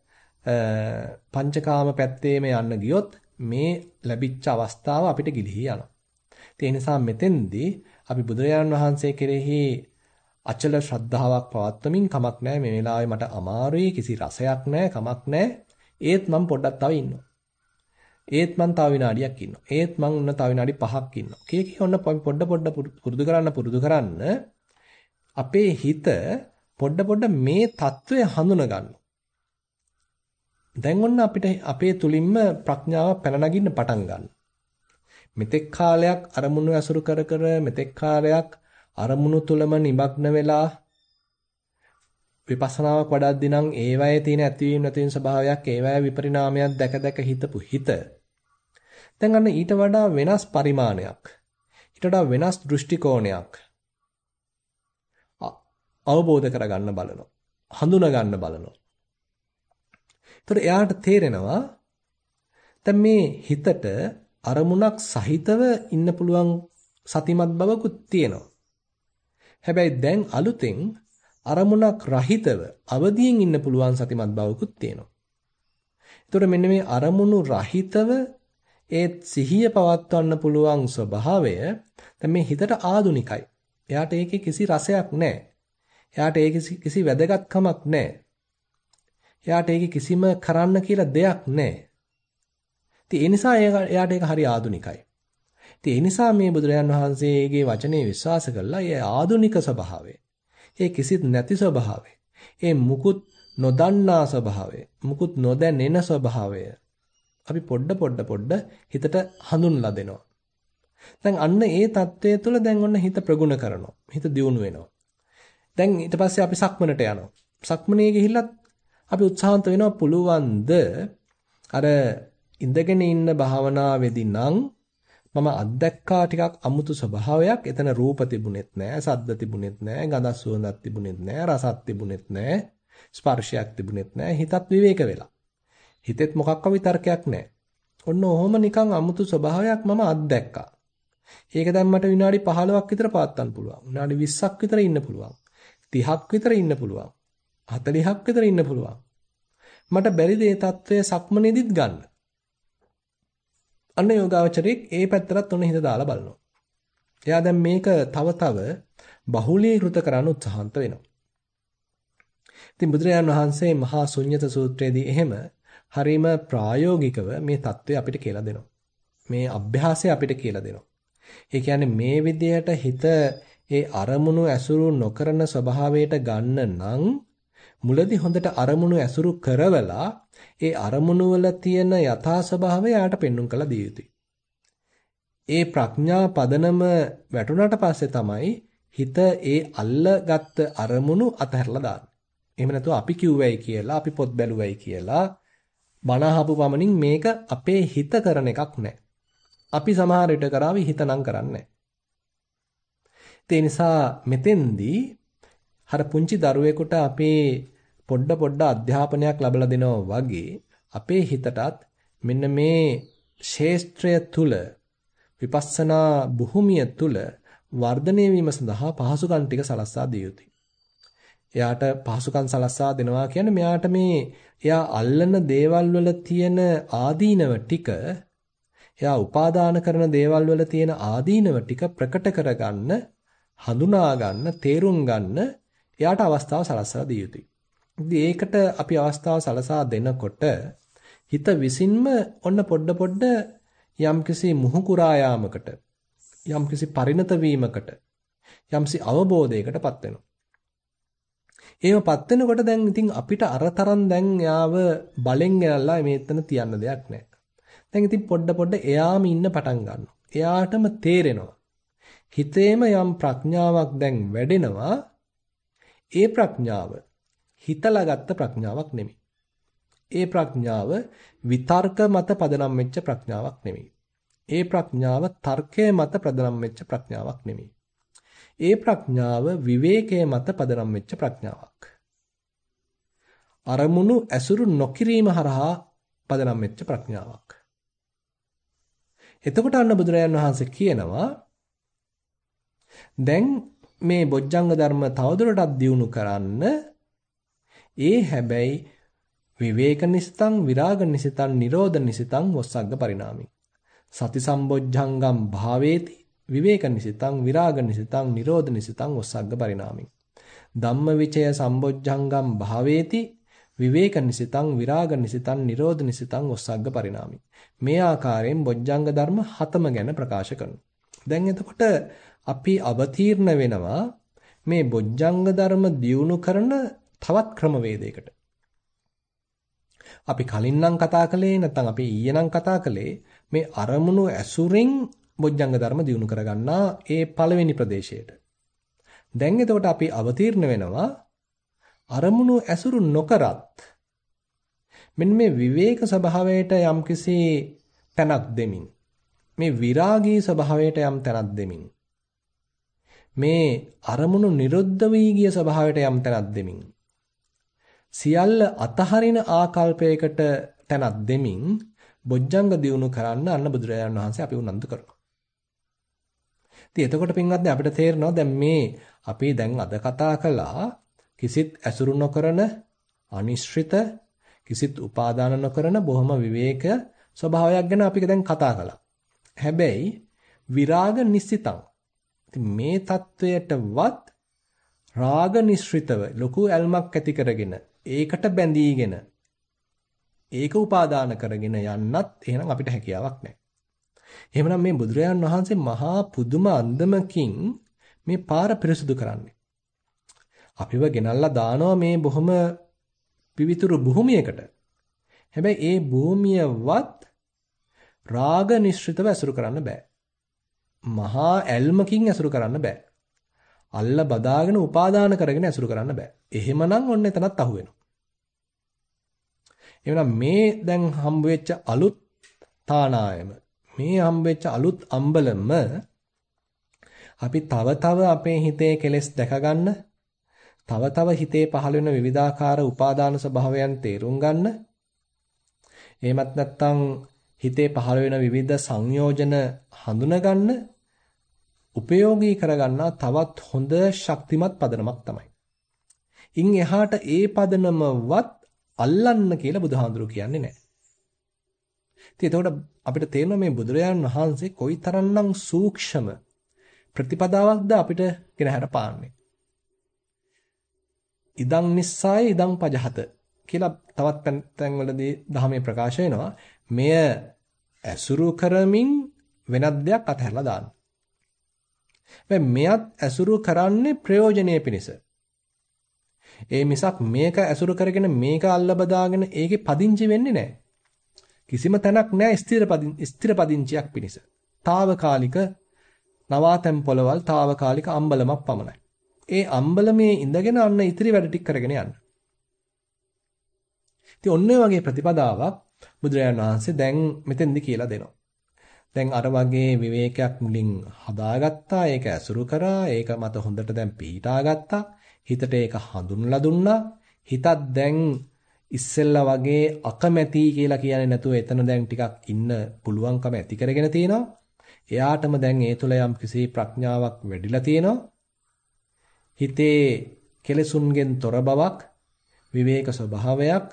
පංචකාම පැත්තේම යන්න ගියොත් මේ ලැබිච්ච අවස්ථාව අපිට ගිලිහී යනවා. ඒ නිසා මෙතෙන්දී අපි බුදුරජාණන් වහන්සේ කෙරෙහි අචල ශ්‍රද්ධාවක් පවත්වමින් කමක් නැහැ. මේ වෙලාවේ මට අමාරුයි, කිසි රසයක් නැහැ, කමක් නැහැ. ඒත් මම පොඩ්ඩක් තව ඉන්නවා. ඒත් මම තව විනාඩියක් ඉන්නවා. ඒත් මම උන්න තව විනාඩි පහක් ඉන්නවා. කී කී ඔන්න පොඩ පොඩ පුරුදු කරන්න පුරුදු කරන්න අපේ හිත පොඩ පොඩ මේ తত্ত্বය හඳුන ගන්නවා. දැන් ඔන්න අපිට අපේ තුලින්ම ප්‍රඥාව පැන නගින්න පටන් ගන්නවා. මෙතෙක් කාලයක් අරමුණු ඇසුරු කර කර මෙතෙක් කාලයක් අරමුණු තුලම නිමග්න වෙලා විපස්සනාවක් වඩද්දී නම් ඒවයේ තියෙන ඇතිවීම නැතිවීම ස්වභාවයක් ඒවයේ විපරිණාමයක් දැක දැක හිතපු හිත දැන් අන්න ඊට වඩා වෙනස් පරිමාණයක් ඊට වඩා වෙනස් දෘෂ්ටි කෝණයක් අවබෝධ කරගන්න බලනවා හඳුනා ගන්න බලනවා. ඒතර එයාට තේරෙනවා දැන් මේ හිතට අරමුණක් සහිතව ඉන්න පුළුවන් සතිමත් බවකුත් තියෙනවා. හැබැයි දැන් අලුතෙන් අරමුණක් රහිතව අවදියෙන් ඉන්න පුළුවන් සතිමත් බවකුත් තියෙනවා. ඒතර මෙන්න මේ අරමුණු රහිතව ඒ සිහිය පවත්වන්න පුළුවන් ස්වභාවය දැන් මේ හිතට ආදුනිකයි. එයාට ඒකේ කිසි රසයක් නැහැ. එයාට ඒකේ කිසි වැදගත්කමක් නැහැ. එයාට ඒකේ කිසිම කරන්න කියලා දෙයක් නැහැ. ඉතින් ඒ නිසා එයාට ඒක හරි ආදුනිකයි. ඉතින් ඒ නිසා මේ බුදුරජාන් වහන්සේගේ වචනේ විශ්වාස කළා. ඒ ආදුනික ස්වභාවය, ඒ කිසිත් නැති ස්වභාවය, ඒ මුකුත් නොදන්නා ස්වභාවය, මුකුත් නොදැනෙන ස්වභාවය අපි පොඩ පොඩ පොඩ හිතට හඳුන්ලා දෙනවා. දැන් අන්න ඒ தත්වයේ තුල දැන් ඔන්න හිත ප්‍රගුණ කරනවා. හිත දියුණු වෙනවා. දැන් ඊට පස්සේ අපි සක්මනට යනවා. සක්මනේ ගිහිල්ලත් අපි උත්සාහන්ත වෙනවා පුළුවන්ද අර ඉඳගෙන ඉන්න භාවනාවේදී නම් මම අත්දැක්කා ටිකක් අමුතු ස්වභාවයක්. එතන රූප තිබුණෙත් නෑ, සද්ද තිබුණෙත් නෑ, ගඳ සුවඳක් තිබුණෙත් නෑ, රසක් තිබුණෙත් නෑ, ස්පර්ශයක් තිබුණෙත් නෑ. හිතත් විවේක වෙලා. හිතෙත් මොකක්ක විතර්කයක් නෑ. ඔන්න ඔහොම නිකන් අමුතු ස්වභාවයක් මම අත්දැක්කා. ඒක දැන් මට විනාඩි පහළොවක් විතර පවත්වන්න පුළුවන්. විනාඩි විස්සක් විතර ඉන්න පුළුවන්. තිහක් විතර ඉන්න පුළුවන්. හතළිහක් විතර ඉන්න පුළුවන්. මට බැරිද මේ தত্ত্বය සක්මනේදිත් ගන්න? අන්න යෝගාවචරයේ ඒ පැත්තට ඔන්න හිත දාලා බලනවා. එයා දැන් මේක තව තව බහුලීකృత කරන්න උත්සාහන්ත වෙනවා. ඉතින් බුදුරජාණන් වහන්සේ මහා ශුන්්‍යත සූත්‍රයේදී එහෙම හරීම ප්‍රායෝගිකව මේ தত্ত্বය අපිට කියලා දෙනවා. මේ අභ්‍යාසය අපිට කියලා දෙනවා. ඒ කියන්නේ මේ විදිහට හිත ඒ අරමුණු ඇසුරු නොකරන ස්වභාවයට ගන්න නම් මුලදී හොඳට අරමුණු ඇසුරු කරවලා ඒ අරමුණු වල තියෙන යථා ස්වභාවය යාට පෙන්눔 කළ දිය යුතුයි. ඒ ප්‍රඥා පදනම වැටුණාට පස්සේ තමයි හිත ඒ අල්ලගත් අරමුණු අතහැරලා දාන්නේ. එහෙම නැතුව අපි කිව්වයි කියලා, අපි පොත් බැලුවයි කියලා බණ අහපු පමණින් මේක අපේ හිත කරන එකක් නෑ. අපි සමහර විට කරાવી හිත නම් කරන්නේ නෑ. ඒ නිසා මෙතෙන්දී හර පුංචි දරුවෙකුට අපි පොඩ පොඩ අධ්‍යාපනයක් ලැබලා දෙනවා වගේ අපේ හිතටත් මෙන්න මේ ශේෂ්ත්‍රය තුල විපස්සනා භූමිය තුල වර්ධනය වීම සඳහා පහසුකම් ටික සලස්වා දිය යුතුයි. එයාට පහසුකම් සලස්වා දෙනවා කියන්නේ මෙයාට මේ එයා අල්ලන දේවල් වල තියෙන ආදීනව ටික එයා උපාදාන කරන දේවල් වල තියෙන ආදීනව ටික ප්‍රකට කරගන්න, හඳුනා ගන්න, තේරුම් ගන්න එයාට අවස්ථාව සලස්වා දිය යුතුයි. ඉතින් ඒකට අපි අවස්ථාව සලසා දෙනකොට හිත විසින්ම ඔන්න පොඩ පොඩ යම්කිසි මුහුකුරා යාමකට, යම්කිසි පරිණත වීමකට, යම්සි අවබෝධයකටපත් වෙනවා. එහෙමපත් වෙනකොට දැන් ඉතින් අපිට අරතරන් දැන් යාව බලෙන් ගෙනල්ලා මේතන තියන්න දෙයක් නැහැ. දැන් ඉතින් පොඩ පොඩ එයාම ඉන්න පටන් ගන්නවා. එයාටම තේරෙනවා. හිතේම යම් ප්‍රඥාවක් දැන් වැඩෙනවා. ඒ ප්‍රඥාව හිතලා ගත්ත ප්‍රඥාවක් නෙමෙයි. ඒ ප්‍රඥාව විතර්ක මත පදනම් වෙච්ච ප්‍රඥාවක් නෙමෙයි. ඒ ප්‍රඥාව තර්කයේ මත පදනම් වෙච්ච ප්‍රඥාවක් නෙමෙයි. ඒ ප්‍රඥාව විවේකයේ මත පදනම් වෙච්ච ප්‍රඥාවක්. අරමුණු ඇසුරු නොකිරීම හරහා පදනම් වෙච්ච ප්‍රඥාවක්. එතකොට අන්න බුදුරජාණන් වහන්සේ කියනවා දැන් මේ බොජ්ජංග ධර්ම තවදුරටත් දියුණු කරන්න ඒ හැබැයි විවේක නිසිතං විරාග නිසිතං නිරෝධ නිසිතං වස්සග්ග පරිණාමි සති සම්බොජ්ජංගම් භාවේති විවේක නිසිතං විරාග නිසිතං නිරෝධ නිසිතං වස්සග්ග පරිණාමි ධම්මවිචය සම්බොජ්ජංගම් භාවේති විවේක නිසිතං විරාග නිසිතං නිරෝධ නිසිතං වස්සග්ග පරිණාමි මේ ආකාරයෙන් බොජ්ජංග ධර්ම හතම ගැන ප්‍රකාශ කරනවා. දැන් එතකොට අපි අවතීර්ණ වෙනවා මේ බොජ්ජංග ධර්ම දියුණු කරන තවත් ක්‍රමවේදයකට. අපි කලින් නම් කතා කළේ නැත්නම් අපි ඊයේ නම් කතා කළේ මේ අරමුණු ඇසුරින් බොජ්ජංග ධර්ම දියුණු කරගන්නා ඒ පළවෙනි ප්‍රදේශයට. දැන් එතකොට අපි අවතීර්ණ වෙනවා අරමුණු ඇසුරු නොකරත් මෙන්න මේ විවේක ස්වභාවයට යම්කිසි තැනක් දෙමින් මේ විරාගී ස්වභාවයට යම් තැනක් දෙමින් මේ අරමුණු නිරුද්ධ වී ගිය ස්වභාවයට යම් තැනක් දෙමින් සියල්ල අතහරින ආකල්පයකට තැනක් දෙමින් බොජ්ජංග දියුණු කරන්න අන්න බුදුරජාණන් වහන්සේ අපි උනන්දු කරනවා. ඉතින් එතකොට පින්වත්නි අපිට තේරෙනවා දැන් මේ අපි දැන් අද කතා කළා කිසිත් ඇසුරු නොකරන අනිශ්චිත කිසිත් උපාදාන නොකරන බොහොම විවේක ස්වභාවයක් ගැන අපි දැන් කතා කළා. හැබැයි විරාග නිස්සිතං. ඉතින් මේ தത്വයටවත් රාග නිශ්චිතව ලොකු ඇල්මක් ඇති කරගෙන ඒකට බැඳීගෙන ඒක උපාදාන කරගෙන යන්නත් එහෙනම් අපිට හැකියාවක් නැහැ. එහෙමනම් මේ බුදුරජාණන් වහන්සේ මහා පුදුම අන්දමකින් මේ පාර පිරිසුදු කරන්නේ. අපිව ගෙනල්ලා දානවා මේ බොහොම පිවිතුරු භූමියකට. හැබැයි ඒ භූමියවත් රාග නිශ්චිතව ඇසුරු කරන්න බෑ. මහා ඇල්මකින් ඇසුරු කරන්න බෑ. අල්ල බදාගෙන උපාදාන කරගෙන ඇසුරු කරන්න බෑ. එහෙමනම් ඔන්න එතනත් අහු වෙනවා. එහෙනම් මේ දැන් හම්බ වෙච්ච අලුත් තානායම මේ හම්බ වෙච්ච අලුත් අම්බලම අපි තව තව අපේ හිතේ කෙලෙස් දැක ගන්න, තව තව හිතේ පහළ වෙන විවිධාකාර උපාදාන ස්වභාවයන් තේරුම් ගන්න. එහෙමත් නැත්නම් හිතේ පහළ වෙන විවිධ සංයෝජන හඳුනා ගන්න, උපයෝගී කරගන්නා තවත් හොඳ ශක්තිමත් පදනමක් තමයි. ඉන් එහාට ඒ පදනමවත් අල්ලන්න කියලා බුදුහාඳුරු කියන්නේ නැහැ. ඉතින් එතකොට අපිට තේරෙනවා මේ බුදුරජාණන් වහන්සේ කොයිතරම්නම් සූක්ෂම ප්‍රතිපදාවක්ද අපිට ගෙනහැර පාන්නේ. ඉදං නිස්සාය ඉදං පජහත කියලා තවත් තැන්වලදී ධර්මයේ ප්‍රකාශ වෙනවා. මෙය ඇසුරු කරමින් වෙනත් දෙයක් අතහැරලා දාන්න. හැබැයි මෙයත් ඇසුරු කරන්නේ ප්‍රයෝජනෙය පිණිස. ඒ මිසක් මේක ඇසුරු කරගෙන මේක අල්ල බදාගෙන ඒකේ පදිංචි වෙන්නේ නැහැ. කිසිම තැනක් නැහැ ස්ථිර පදිං ස්ථිර පදිංචියක් පිණිස. తాවකාලික නවාතැන් පොළවල් తాවකාලික අම්බලමක් පමණයි. ඒ අම්බලමේ ඉඳගෙන අන්න ඉතිරි වැඩ ටික කරගෙන යන්න. ඉතින් ඔන්න ඔය වගේ ප්‍රතිපදාවක් බුදුරජාණන් වහන්සේ දැන් මෙතෙන්දි කියලා දෙනවා. දැන් අර වගේ විවේකයක් මුලින් හදාගත්තා, ඒක ඇසුරු කරා, ඒක මත හොඳට දැන් පිහිටාගත්තා. හිතට ඒක හඳුන්ලා දුන්නා. හිතත් දැන් ඉස්සෙල්ලා වගේ අකමැති කියලා කියන්නේ නැතුව එතන දැන් ටිකක් ඉන්න පුළුවන්කම ඇති කරගෙන තියෙනවා. එයාටම දැන් ඒ තුළ යම් කිසි ප්‍රඥාවක් වැඩිලා තියෙනවා. හිතේ කෙලෙසුන්ගෙන් තොර බවක්, විවේක ස්වභාවයක්,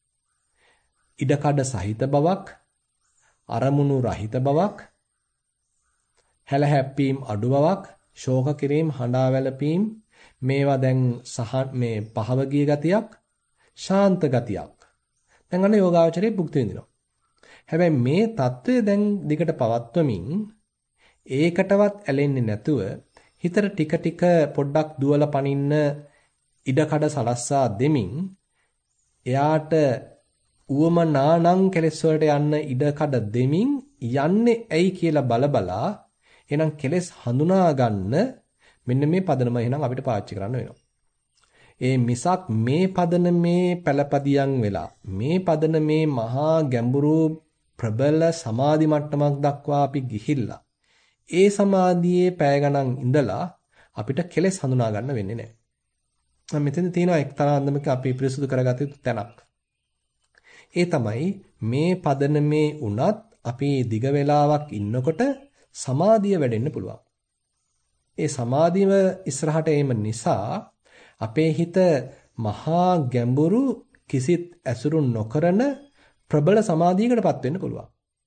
ඉඩකඩ සහිත බවක්, අරමුණු රහිත බවක්, හැලහැප්පීම් අඩු බවක්, ශෝක කිරීම, හඬා වැළපීම් මේවා දැන් සහ මේ පහව ගිය ගතියක්, ශාන්ත ගතියක්. දැන් අන්න යෝගාවචරයේ භුක්ති විඳිනවා. හැබැයි මේ தত্ত্বය දැන් දිගට පවත්වමින් ඒකටවත් ඇලෙන්නේ නැතුව හිතට ටික ටික පොඩ්ඩක් දුවලා පනින්න ඉඩකඩ සලස්සා දෙමින් එයාට උවමනානම් කෙලෙස් වලට යන්න ඉඩකඩ දෙමින් යන්නේ ඇයි කියලා බලබලා එහෙනම් කෙලෙස් හඳුනා ගන්න මෙන්න මේ පදනම එහෙනම් අපිට පාවිච්චි කරන්න වෙනවා. ඒ මිසක් මේ පදනමේ පළපදියම් වෙලා මේ පදනමේ මහා ගැඹුරු ප්‍රබල සමාධි මට්ටමක් දක්වා අපි ගිහිල්ලා ඒ සමාධියේ පැය ගණන් ඉඳලා අපිට කෙලෙස් හඳුනා ගන්න වෙන්නේ නැහැ. මම මෙතන තියෙනවා එක්තරා අන්දමක අපි පිරිසුදු කරගත යුතු තැනක්. ඒ තමයි මේ පදනමේ උනත් අපි දිග වේලාවක් ඉන්නකොට සමාධිය වැඩෙන්න පුළුවන්. ඒ සමාධියම ඉස්සරහට එීම නිසා අපේ හිත මහා ගැඹුරු කිසිත් ඇසුරු නොකරන ප්‍රබල සමාධියකටපත් වෙන්න පුළුවන්.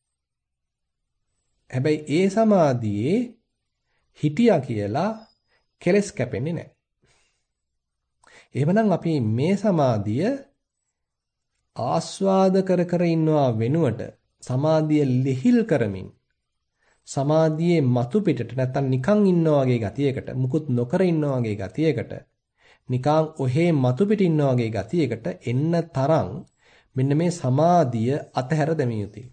හැබැයි ඒ සමාධියේ හිටියා කියලා කෙලස් කැපෙන්නේ නැහැ. එහෙමනම් අපි මේ සමාධිය ආස්වාද කර කර ඉන්නවා වෙනුවට සමාධිය ලිහිල් කරමින් සමාධියේ මතු පිටට නැත්තම් නිකන් ඉන්නා වගේ ගතියකට මුකුත් නොකර ඉන්නා වගේ ගතියකට නිකන් ඔහේ මතු පිට ඉන්නා වගේ ගතියකට එන්න තරම් මෙන්න මේ සමාධිය අතහැර දැමිය යුතුයි.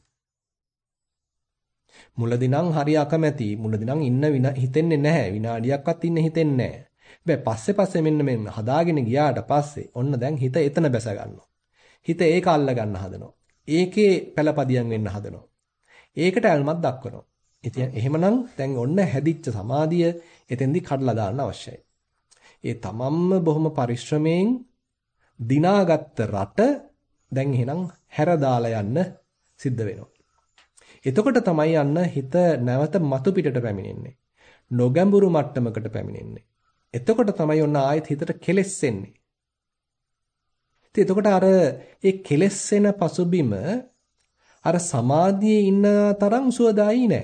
මුලදී නම් හරි අකමැති මුලදී නම් ඉන්න හිතෙන්නේ නැහැ විනාඩියක්වත් ඉන්න හිතෙන්නේ නැහැ. හැබැයි පස්සේ පස්සේ මෙන්න මෙන්න හදාගෙන ගියාට පස්සේ ඔන්න දැන් හිත එතන බැස ගන්නවා. හිත ඒක අල්ල ගන්න හදනවා. ඒකේ පළපදියම් වෙන්න හදනවා. ඒකට ඇල්මක් දක්වනවා. ඉතින් එහෙමනම් දැන් ඔන්න හැදිච්ච සමාධිය එතෙන්දි කඩලා දාන්න අවශ්‍යයි. ඒ තමන්ම බොහොම පරිශ්‍රමයෙන් දිනාගත්ත රට දැන් එහෙනම් හැර දාලා යන්න සිද්ධ වෙනවා. එතකොට තමයි යන්න හිත නැවත මතු පිටට පැමිණෙන්නේ. නොගැඹුරු මට්ටමකට පැමිණෙන්නේ. එතකොට තමයි ඔන්න ආයෙත් හිතට කෙලෙස් එන්නේ. ඉතින් එතකොට අර ඒ කෙලෙස් එන පසුබිම අර සමාධියේ ඉන්න තරම් සුවදායි නෑ.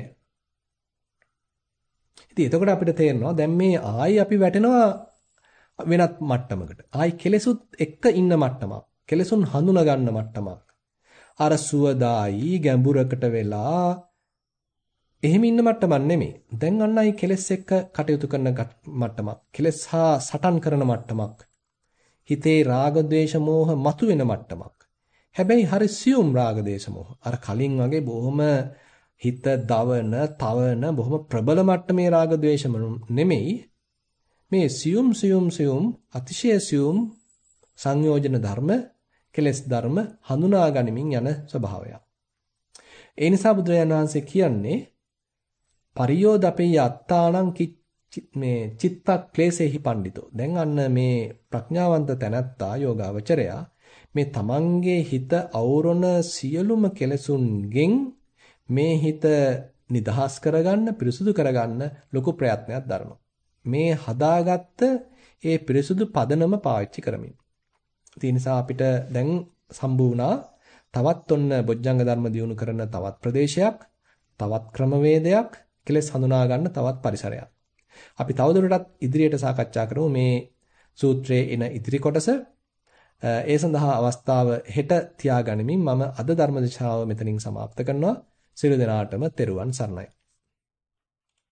ඉතින් එතකොට අපිට තේරෙනවා දැන් මේ ආයි අපි වැටෙනවා වෙනත් මට්ටමකට. ආයි කෙලෙසුත් එක්ක ඉන්න මට්ටමක්. කෙලෙසුන් හඳුනා ගන්න මට්ටමක්. අර සුවදායි ගැඹුරකට වෙලා එහෙම ඉන්න මට්ටමක් නෙමෙයි. දැන් අන්න ආයි කෙලෙස් එක්ක කටයුතු කරන මට්ටමක්. කෙලෙස් හා සටන් කරන මට්ටමක්. හිතේ රාග ద్వේෂ මෝහ මතුවෙන මට්ටමක්. හැබැයි හරි සියුම් රාග ద్వේෂ මෝහ. අර කලින් වගේ බොහොම හිත දවන, තවන බොහොම ප්‍රබල මට්ටමේ රාග ద్వේෂ නෙමෙයි. මේ සියුම් සියුම් සියුම් අතිශය සියුම් සංයෝජන ධර්ම, කෙලෙස් ධර්ම හඳුනා ගනිමින් යන ස්වභාවයක්. ඒ නිසා බුදුරජාණන් වහන්සේ කියන්නේ පරියෝදපේ යත්තානං මේ චිත්ත ක්ලේශේහි පණ්ඩිතෝ. දැන් අන්න මේ ප්‍රඥාවන්ත තැනැත්තා යෝගාවචරයා මේ තමන්ගේ හිත අවරණ සියලුම කෙලෙසුන්ගෙන් මේ හිත නිදහස් කරගන්න, පිරිසුදු කරගන්න ලොකු ප්‍රයත්නයක් දරනවා. මේ හදාගත්ත ඒ පිරිසුදු පදනම පාවිච්චි කරමින්. ඒ නිසා අපිට දැන් සම්බුණා තවත් ඔන්න බොජ්ජංග ධර්ම දියුණු කරන තවත් ප්‍රදේශයක්, තවත් ක්‍රමවේදයක්, කෙලෙස් හඳුනා ගන්න තවත් පරිසරයක්. අපි තවදුරටත් ඉදිරියට සාකච්ඡා කරමු මේ සූත්‍රයේ එන ඉදිරි කොටස. ඒ සඳහා අවස්ථාව හෙට තියාගනිමින් මම අද ධර්ම දේශනාව මෙතනින් સમાપ્ત කරනවා. සියලු දෙනාටම තෙරුවන් සරණයි.